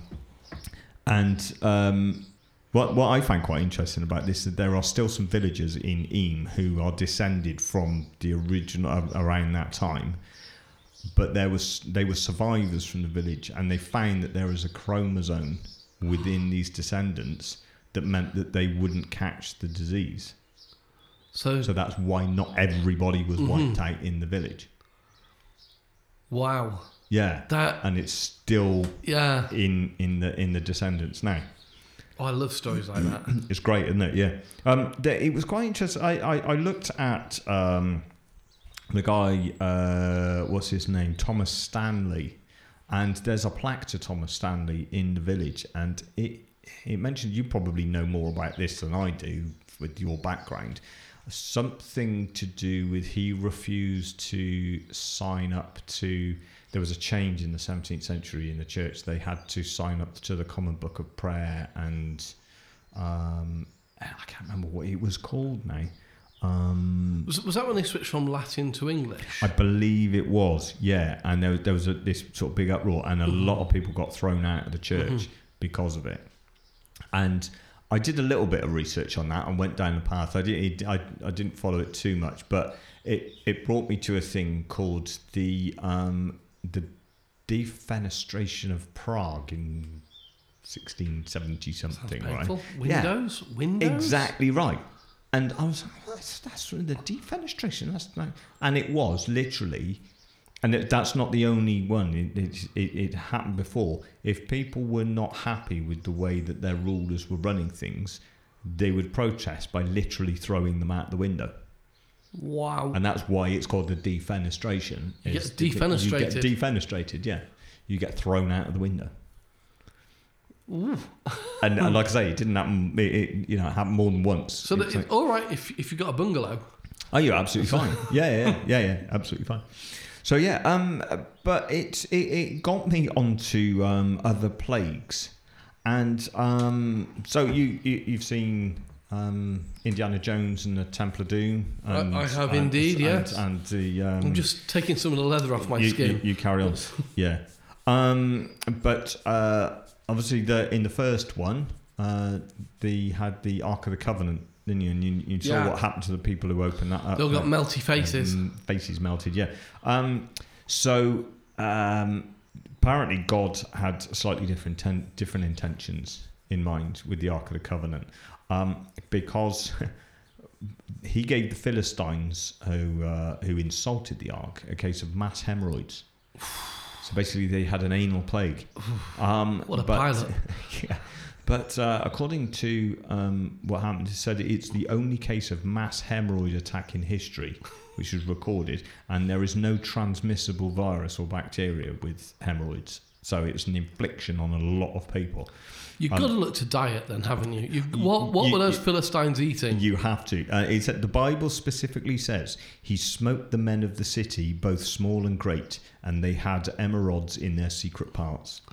[SPEAKER 1] and um, what what I find quite interesting about this is that there are still some villagers in Eyam who are descended from the original uh, around that time. But there was they were survivors from the village, and they found that there was a chromosome within these descendants that meant that they wouldn't catch the disease.
[SPEAKER 2] So,
[SPEAKER 1] So that's why not everybody was
[SPEAKER 2] Mhm.
[SPEAKER 1] wiped out in the village.
[SPEAKER 2] wow.
[SPEAKER 1] Yeah,
[SPEAKER 2] That,
[SPEAKER 1] and it's still
[SPEAKER 2] yeah.
[SPEAKER 1] in in the in the descendants now.
[SPEAKER 2] Oh, I love stories like that.
[SPEAKER 1] It's great, isn't it? Yeah. Um, the, it was quite interesting. I, I, I looked at um, the guy, uh, what's his name? Thomas Stanley. And there's a plaque to Thomas Stanley in the village. And it, it mentioned, you probably know more about this than I do with your background. Something to do with he refused to sign up to... There was a change in the seventeenth century in the church. They had to sign up to the Common Book of Prayer, and um, I can't remember what it was called now. Um,
[SPEAKER 2] Was, was that when they switched from Latin to English?
[SPEAKER 1] I believe it was, yeah. And there, there was a, this sort of big uproar, and a
[SPEAKER 2] Mhm.
[SPEAKER 1] lot of people got thrown out of the church
[SPEAKER 2] Mhm.
[SPEAKER 1] because of it. And I did a little bit of research on that and went down the path. I didn't, I, I didn't follow it too much, but it, it brought me to a thing called the um, the defenestration of Prague in sixteen seventy something, right?
[SPEAKER 2] Painful.
[SPEAKER 1] Yeah.
[SPEAKER 2] Windows? Windows?
[SPEAKER 1] Exactly right. And I was like, that's, that's the defenestration. That's like, and it was literally, and it, that's not the only one. It, it, it, it happened before. If people were not happy with the way that their rulers were running things, they would protest by literally throwing them out the window.
[SPEAKER 2] Wow.
[SPEAKER 1] And that's why it's called the defenestration.
[SPEAKER 2] You
[SPEAKER 1] It's
[SPEAKER 2] get
[SPEAKER 1] the-
[SPEAKER 2] defenestrated.
[SPEAKER 1] You get defenestrated, yeah. You get thrown out of the window.
[SPEAKER 2] Ooh.
[SPEAKER 1] And, and like I say, it didn't happen. It, it you know it happened more than once.
[SPEAKER 2] So
[SPEAKER 1] It
[SPEAKER 2] that
[SPEAKER 1] was
[SPEAKER 2] it's
[SPEAKER 1] like-
[SPEAKER 2] all right if if you got a bungalow.
[SPEAKER 1] Oh, you're absolutely fine. Yeah, yeah, yeah, yeah, absolutely fine. So yeah, um, but it it, it got me onto um, other plagues, and um, so you, you you've seen um, Indiana Jones and the Temple of Doom.
[SPEAKER 2] I-
[SPEAKER 1] And,
[SPEAKER 2] I have
[SPEAKER 1] and-
[SPEAKER 2] indeed,
[SPEAKER 1] and,
[SPEAKER 2] yes.
[SPEAKER 1] And the um,
[SPEAKER 2] I'm just taking some of the leather off my
[SPEAKER 1] you,
[SPEAKER 2] skin.
[SPEAKER 1] You, you carry on. Yeah. Um, but uh, obviously, the in the first one, uh, they had the Ark of the Covenant, didn't you? And you, you saw
[SPEAKER 2] Yeah.
[SPEAKER 1] what happened to the people who opened that up.
[SPEAKER 2] They all got
[SPEAKER 1] Uh,
[SPEAKER 2] melty faces.
[SPEAKER 1] um, faces melted, yeah. Um, so um, apparently, God had slightly different ten- different intentions in mind with the Ark of the Covenant, um, because he gave the Philistines who uh, who insulted the Ark a case of mass hemorrhoids. So basically, they had an anal plague. Um,
[SPEAKER 2] What a
[SPEAKER 1] but,
[SPEAKER 2] pilot.
[SPEAKER 1] yeah, But uh, according to um, what happened, it said it's the only case of mass hemorrhoid attack in history which was recorded, and there is no transmissible virus or bacteria with hemorrhoids. So it's an infliction on a lot of people.
[SPEAKER 2] You've
[SPEAKER 1] um,
[SPEAKER 2] got to look to diet then, haven't you? you what what
[SPEAKER 1] you,
[SPEAKER 2] were those
[SPEAKER 1] you,
[SPEAKER 2] Philistines eating?
[SPEAKER 1] You have to. Uh, it's, the Bible specifically says, he smote the men of the city, both small and great, and they had emerods in their secret parts.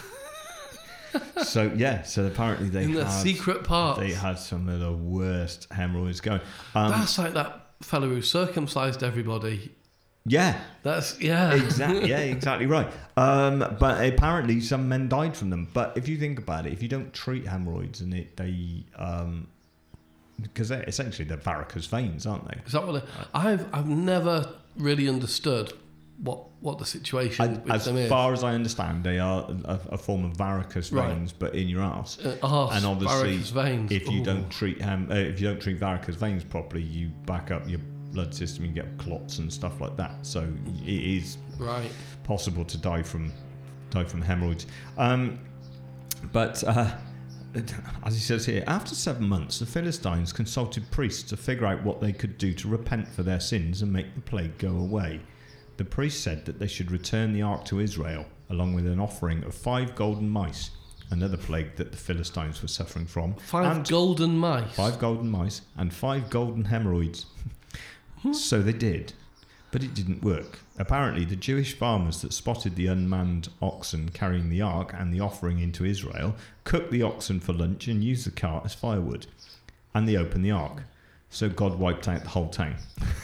[SPEAKER 1] So, yeah, so apparently they
[SPEAKER 2] in
[SPEAKER 1] had...
[SPEAKER 2] their secret parts.
[SPEAKER 1] They had some of the worst hemorrhoids going. Um,
[SPEAKER 2] That's like that fellow who circumcised everybody.
[SPEAKER 1] Yeah.
[SPEAKER 2] That's, yeah.
[SPEAKER 1] Exactly, yeah, exactly right. Um, but apparently some men died from them. But if you think about it, if you don't treat hemorrhoids, and it, they... Um, because they're essentially they're varicose veins, aren't they?
[SPEAKER 2] Is that what? They, I've I've never really understood what what the situation
[SPEAKER 1] And
[SPEAKER 2] with
[SPEAKER 1] as
[SPEAKER 2] them is.
[SPEAKER 1] far as I understand, they are a, a form of varicose
[SPEAKER 2] Right.
[SPEAKER 1] veins, but in your arse.
[SPEAKER 2] Uh, arse,
[SPEAKER 1] and obviously,
[SPEAKER 2] varicose veins.
[SPEAKER 1] if you
[SPEAKER 2] Ooh.
[SPEAKER 1] don't treat hem, uh, if you don't treat varicose veins properly, you back up your blood system and get clots and stuff like that. So it is
[SPEAKER 2] right.
[SPEAKER 1] possible to die from die from hemorrhoids. Um, but uh, as he says here, after seven months, the Philistines consulted priests to figure out what they could do to repent for their sins and make the plague go away. The priests said that they should return the ark to Israel, along with an offering of five golden mice, another plague that the Philistines were suffering from.
[SPEAKER 2] Five
[SPEAKER 1] and
[SPEAKER 2] golden mice.
[SPEAKER 1] Five golden mice and five golden hemorrhoids. So they did, but it didn't work. Apparently, the Jewish farmers that spotted the unmanned oxen carrying the ark and the offering into Israel cooked the oxen for lunch and used the cart as firewood. And they opened the ark. So God wiped out the whole town.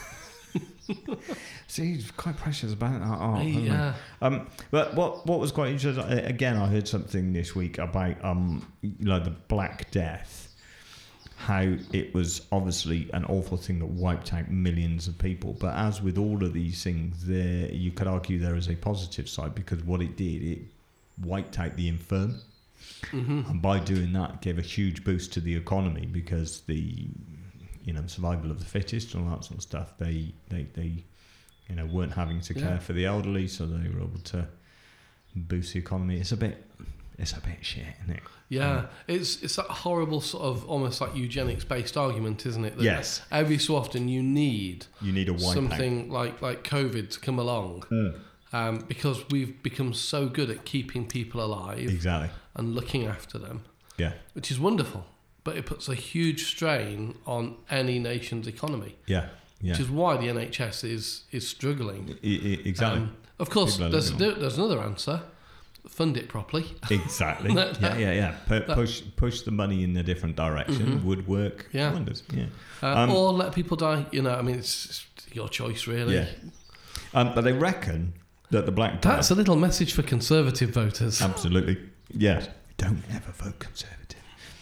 [SPEAKER 1] See, he's quite precious about that art.
[SPEAKER 2] Yeah.
[SPEAKER 1] Um, but what what was quite interesting, again, I heard something this week about um, you know, the Black Death. How it was obviously an awful thing that wiped out millions of people. But as with all of these things, there you could argue there is a positive side, because what it did, it wiped out the infirm.
[SPEAKER 2] Mm-hmm.
[SPEAKER 1] And by doing that, gave a huge boost to the economy, because the you know survival of the fittest and all that sort of stuff, they, they, they you know weren't having to care
[SPEAKER 2] Yeah.
[SPEAKER 1] for the elderly, so they were able to boost the economy. It's a bit... It's a bit shit, isn't it?
[SPEAKER 2] Yeah,
[SPEAKER 1] Um,
[SPEAKER 2] it's it's that horrible sort of almost like eugenics-based argument, isn't it? That
[SPEAKER 1] Yes.
[SPEAKER 2] Every so often you need
[SPEAKER 1] You need a wipe
[SPEAKER 2] something like like COVID to come along,
[SPEAKER 1] Mm.
[SPEAKER 2] um, because we've become so good at keeping people alive
[SPEAKER 1] Exactly.
[SPEAKER 2] and looking after them,
[SPEAKER 1] Yeah.
[SPEAKER 2] which is wonderful. But it puts a huge strain on any nation's economy,
[SPEAKER 1] Yeah. Yeah.
[SPEAKER 2] which is why the N H S is is struggling.
[SPEAKER 1] I- I- exactly.
[SPEAKER 2] Um, of course,
[SPEAKER 1] People are
[SPEAKER 2] there's
[SPEAKER 1] looking
[SPEAKER 2] there's another answer: fund it properly.
[SPEAKER 1] Exactly.
[SPEAKER 2] That-
[SPEAKER 1] yeah, yeah, yeah. Pu-
[SPEAKER 2] that-
[SPEAKER 1] push push the money in a different direction
[SPEAKER 2] Mhm.
[SPEAKER 1] would work
[SPEAKER 2] Yeah.
[SPEAKER 1] wonders. Yeah.
[SPEAKER 2] Uh,
[SPEAKER 1] Um,
[SPEAKER 2] or let people die. You know, I mean, it's, it's your choice, really.
[SPEAKER 1] Yeah. Um, but they reckon that the Black Death...
[SPEAKER 2] That's a little message for Conservative voters.
[SPEAKER 1] Absolutely. Yes. Don't ever vote Conservative.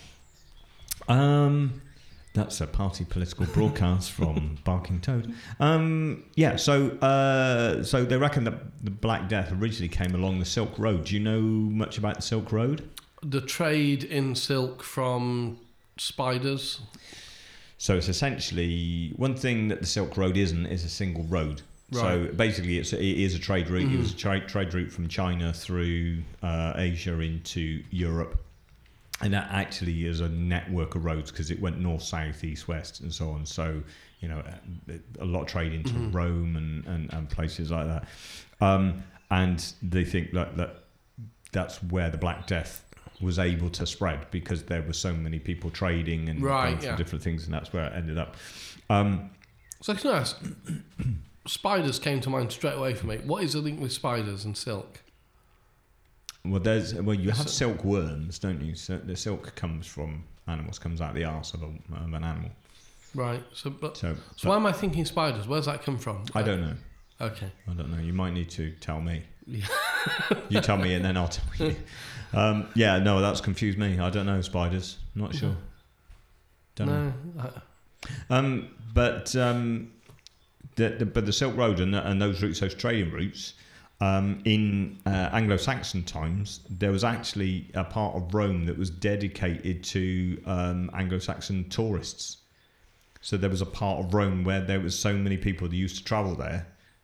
[SPEAKER 1] Um, that's a party political broadcast from Barking Toad. Um, yeah, so uh, so they reckon that the Black Death originally came along the Silk Road. Do you know much about the Silk Road?
[SPEAKER 2] The trade in silk from spiders.
[SPEAKER 1] So it's essentially one thing that the Silk Road isn't is a single road. So
[SPEAKER 2] Right.
[SPEAKER 1] basically, it's it is a trade route. It
[SPEAKER 2] Mhm.
[SPEAKER 1] was a tra- trade route from China through uh, Asia into Europe, and that actually is a network of roads because it went north, south, east, west, and so on. So you know, a lot of trade into
[SPEAKER 2] Mhm.
[SPEAKER 1] Rome and, and, and places like that. Um, and they think that, that that's where the Black Death was able to spread because there were so many people trading and
[SPEAKER 2] Right,
[SPEAKER 1] going through
[SPEAKER 2] yeah.
[SPEAKER 1] different things, and that's where it ended up. Um,
[SPEAKER 2] So can I ask, spiders came to mind straight away for me. What is the link with spiders and silk?
[SPEAKER 1] Well, there's well, you have
[SPEAKER 2] So-
[SPEAKER 1] silkworms, don't you? So the silk comes from animals, comes out the arse of, a, of an animal.
[SPEAKER 2] Right. So, but, so,
[SPEAKER 1] So,
[SPEAKER 2] why am I thinking spiders? Where's that come from?
[SPEAKER 1] I don't know.
[SPEAKER 2] Okay.
[SPEAKER 1] I don't know. You might need to tell me.
[SPEAKER 2] Yeah.
[SPEAKER 1] You tell me, and then I'll tell you. Um, yeah, no, that's confused me. I don't know spiders. Not sure. Don't know.
[SPEAKER 2] No. I,
[SPEAKER 1] Um, but um, the, the but the Silk Road and, and those routes, those trading routes, um, in uh, Anglo-Saxon times, there was actually a part of Rome that was dedicated to um, Anglo-Saxon tourists. So there was a part of Rome where there was so many people that used to travel there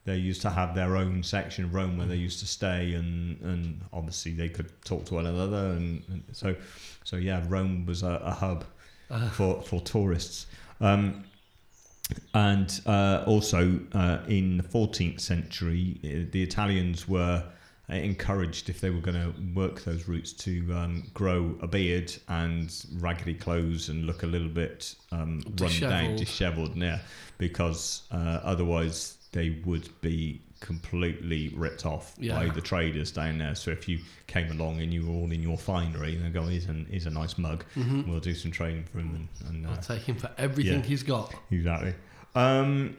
[SPEAKER 1] they used to have their own section of Rome where they used to stay, and, and obviously they could talk to one another, and, and so so yeah, Rome was a, a hub uh. for for tourists. Um, and uh, also uh, in the fourteenth century, the Italians were encouraged, if they were going to work those routes, to um, grow a beard and raggedy clothes and look a little bit um, run down, dishevelled, yeah, because uh, otherwise they would be completely ripped off yeah. by the traders down there. So if you came along and you were all in your finery, they'd go, here's, an, here's a nice mug, mm-hmm. we'll do some trading for him. And, and uh,
[SPEAKER 2] I'll take him for everything yeah, he's got.
[SPEAKER 1] Exactly. Um,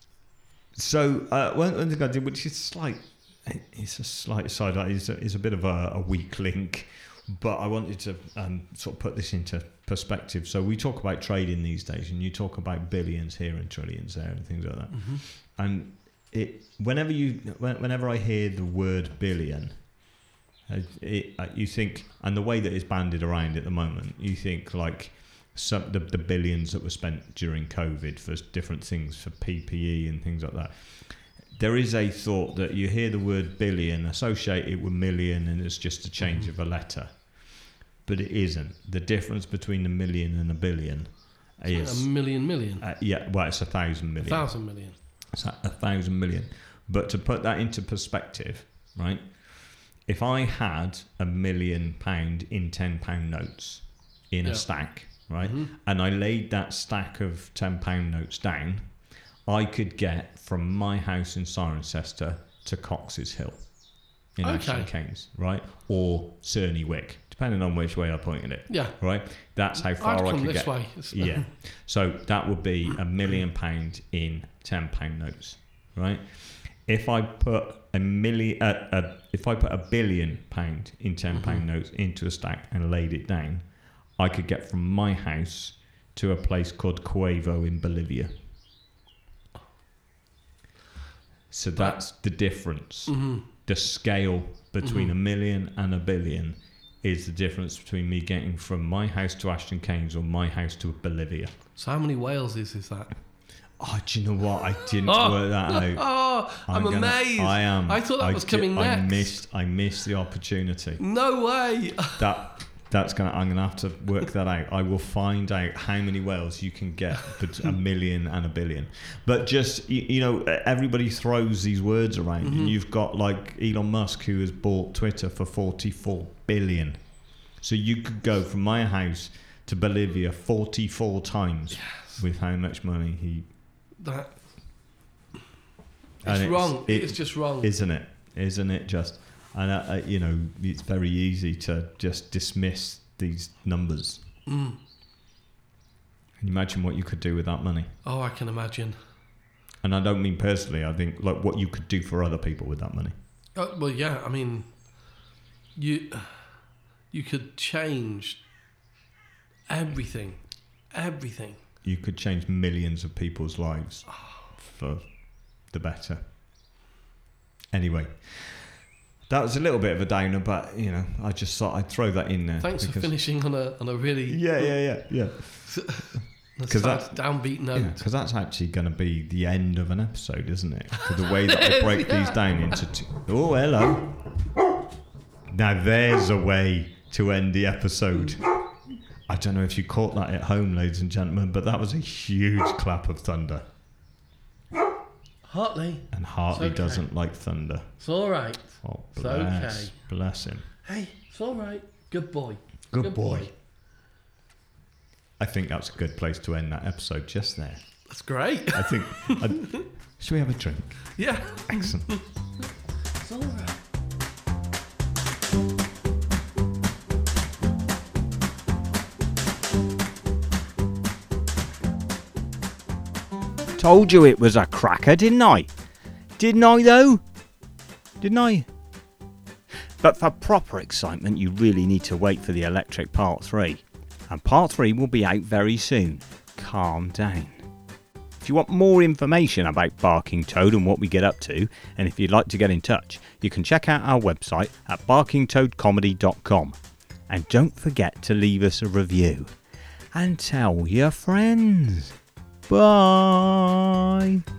[SPEAKER 1] so uh, one, one thing I did, which is slight, it's a slight side, is a, is a bit of a, a weak link, but I wanted to um, sort of put this into perspective. So we talk about trading these days, and you talk about billions here and trillions there and things like that. Mm-hmm. And it, whenever you, whenever I hear the word billion, it, it, you think, and the way that it's banded around at the moment, you think like some the, the billions that were spent during COVID for different things, for P P E and things like that. There is a thought that you hear the word billion, associate it with million, and it's just a change mm-hmm. of a letter. But it isn't. The difference between a million and a billion is...
[SPEAKER 2] A million million?
[SPEAKER 1] Uh, yeah, well, it's a thousand million.
[SPEAKER 2] A thousand million.
[SPEAKER 1] It's a, a thousand million. But to put that into perspective, right, if I had a million pound in ten pound notes in yeah. a stack, right, mm-hmm. and I laid that stack of ten pound notes down, I could get from my house in Cirencester to Cox's Hill in
[SPEAKER 2] okay.
[SPEAKER 1] Ashton Keynes, right? Or Cerney Wick, depending on which way I pointed it.
[SPEAKER 2] Yeah.
[SPEAKER 1] Right? That's how far
[SPEAKER 2] I'd
[SPEAKER 1] I
[SPEAKER 2] come
[SPEAKER 1] could
[SPEAKER 2] this
[SPEAKER 1] get.
[SPEAKER 2] Way.
[SPEAKER 1] Yeah. So that would be a million pound in ten pound notes, right? If I put a million, uh, uh, if I put a billion pound in ten pound mm-hmm. notes into a stack and laid it down, I could get from my house to a place called Cuevo in Bolivia. So that's the difference. Mm-hmm. The scale between mm-hmm. a million and a billion is the difference between me getting from my house to Ashton Keynes or my house to Bolivia.
[SPEAKER 2] So how many whales is, is that?
[SPEAKER 1] Oh, do you know what? I didn't oh. work that out.
[SPEAKER 2] Oh, I'm, I'm gonna, amazed.
[SPEAKER 1] I am.
[SPEAKER 2] I thought that
[SPEAKER 1] I
[SPEAKER 2] was coming
[SPEAKER 1] di-
[SPEAKER 2] next.
[SPEAKER 1] I missed. I missed the opportunity.
[SPEAKER 2] No way.
[SPEAKER 1] That that's gonna. I'm gonna have to work that out. I will find out how many whales you can get, but a million and a billion. But just you, you know, everybody throws these words around, mm-hmm. and you've got like Elon Musk, who has bought Twitter for forty-four billion. So you could go from my house to Bolivia forty-four times yes. with how much money he.
[SPEAKER 2] That. It's, it's wrong. It, it's just wrong,
[SPEAKER 1] isn't it? Isn't it just? And uh, uh, you know, it's very easy to just dismiss these numbers. Mm. Can you imagine what you could do with that money?
[SPEAKER 2] Oh, I can imagine.
[SPEAKER 1] And I don't mean personally. I think like what you could do for other people with that money.
[SPEAKER 2] Oh, well, yeah. I mean, you you could change everything, everything.
[SPEAKER 1] You could change millions of people's lives for the better. Anyway. That was a little bit of a downer, but you know, I just thought I'd throw that in there.
[SPEAKER 2] Thanks for finishing on a on a really
[SPEAKER 1] yeah yeah yeah yeah
[SPEAKER 2] because that's downbeat note.
[SPEAKER 1] Because yeah, that's actually going to be the end of an episode, isn't it? For the way that I break yeah. these down into two. Oh, hello. Now there's a way to end the episode. I don't know if you caught that at home, ladies and gentlemen, but that was a huge clap of thunder.
[SPEAKER 2] Hartley.
[SPEAKER 1] And Hartley okay. doesn't like thunder.
[SPEAKER 2] It's all right.
[SPEAKER 1] Oh, bless,
[SPEAKER 2] it's okay.
[SPEAKER 1] Bless him.
[SPEAKER 2] Hey, it's all right. Good boy.
[SPEAKER 1] Good, good boy. boy. I think that's a good place to end that episode just there.
[SPEAKER 2] That's great.
[SPEAKER 1] I think... I'd, should we have a drink?
[SPEAKER 2] Yeah.
[SPEAKER 1] Excellent.
[SPEAKER 2] It's all right.
[SPEAKER 1] Told you it was a cracker, didn't I? Didn't I, though? Didn't I? But for proper excitement, you really need to wait for the Electric Part three. And Part three will be out very soon. Calm down. If you want more information about Barking Toad and what we get up to, and if you'd like to get in touch, you can check out our website at barking toad comedy dot com. And don't forget to leave us a review. And tell your friends. Bye.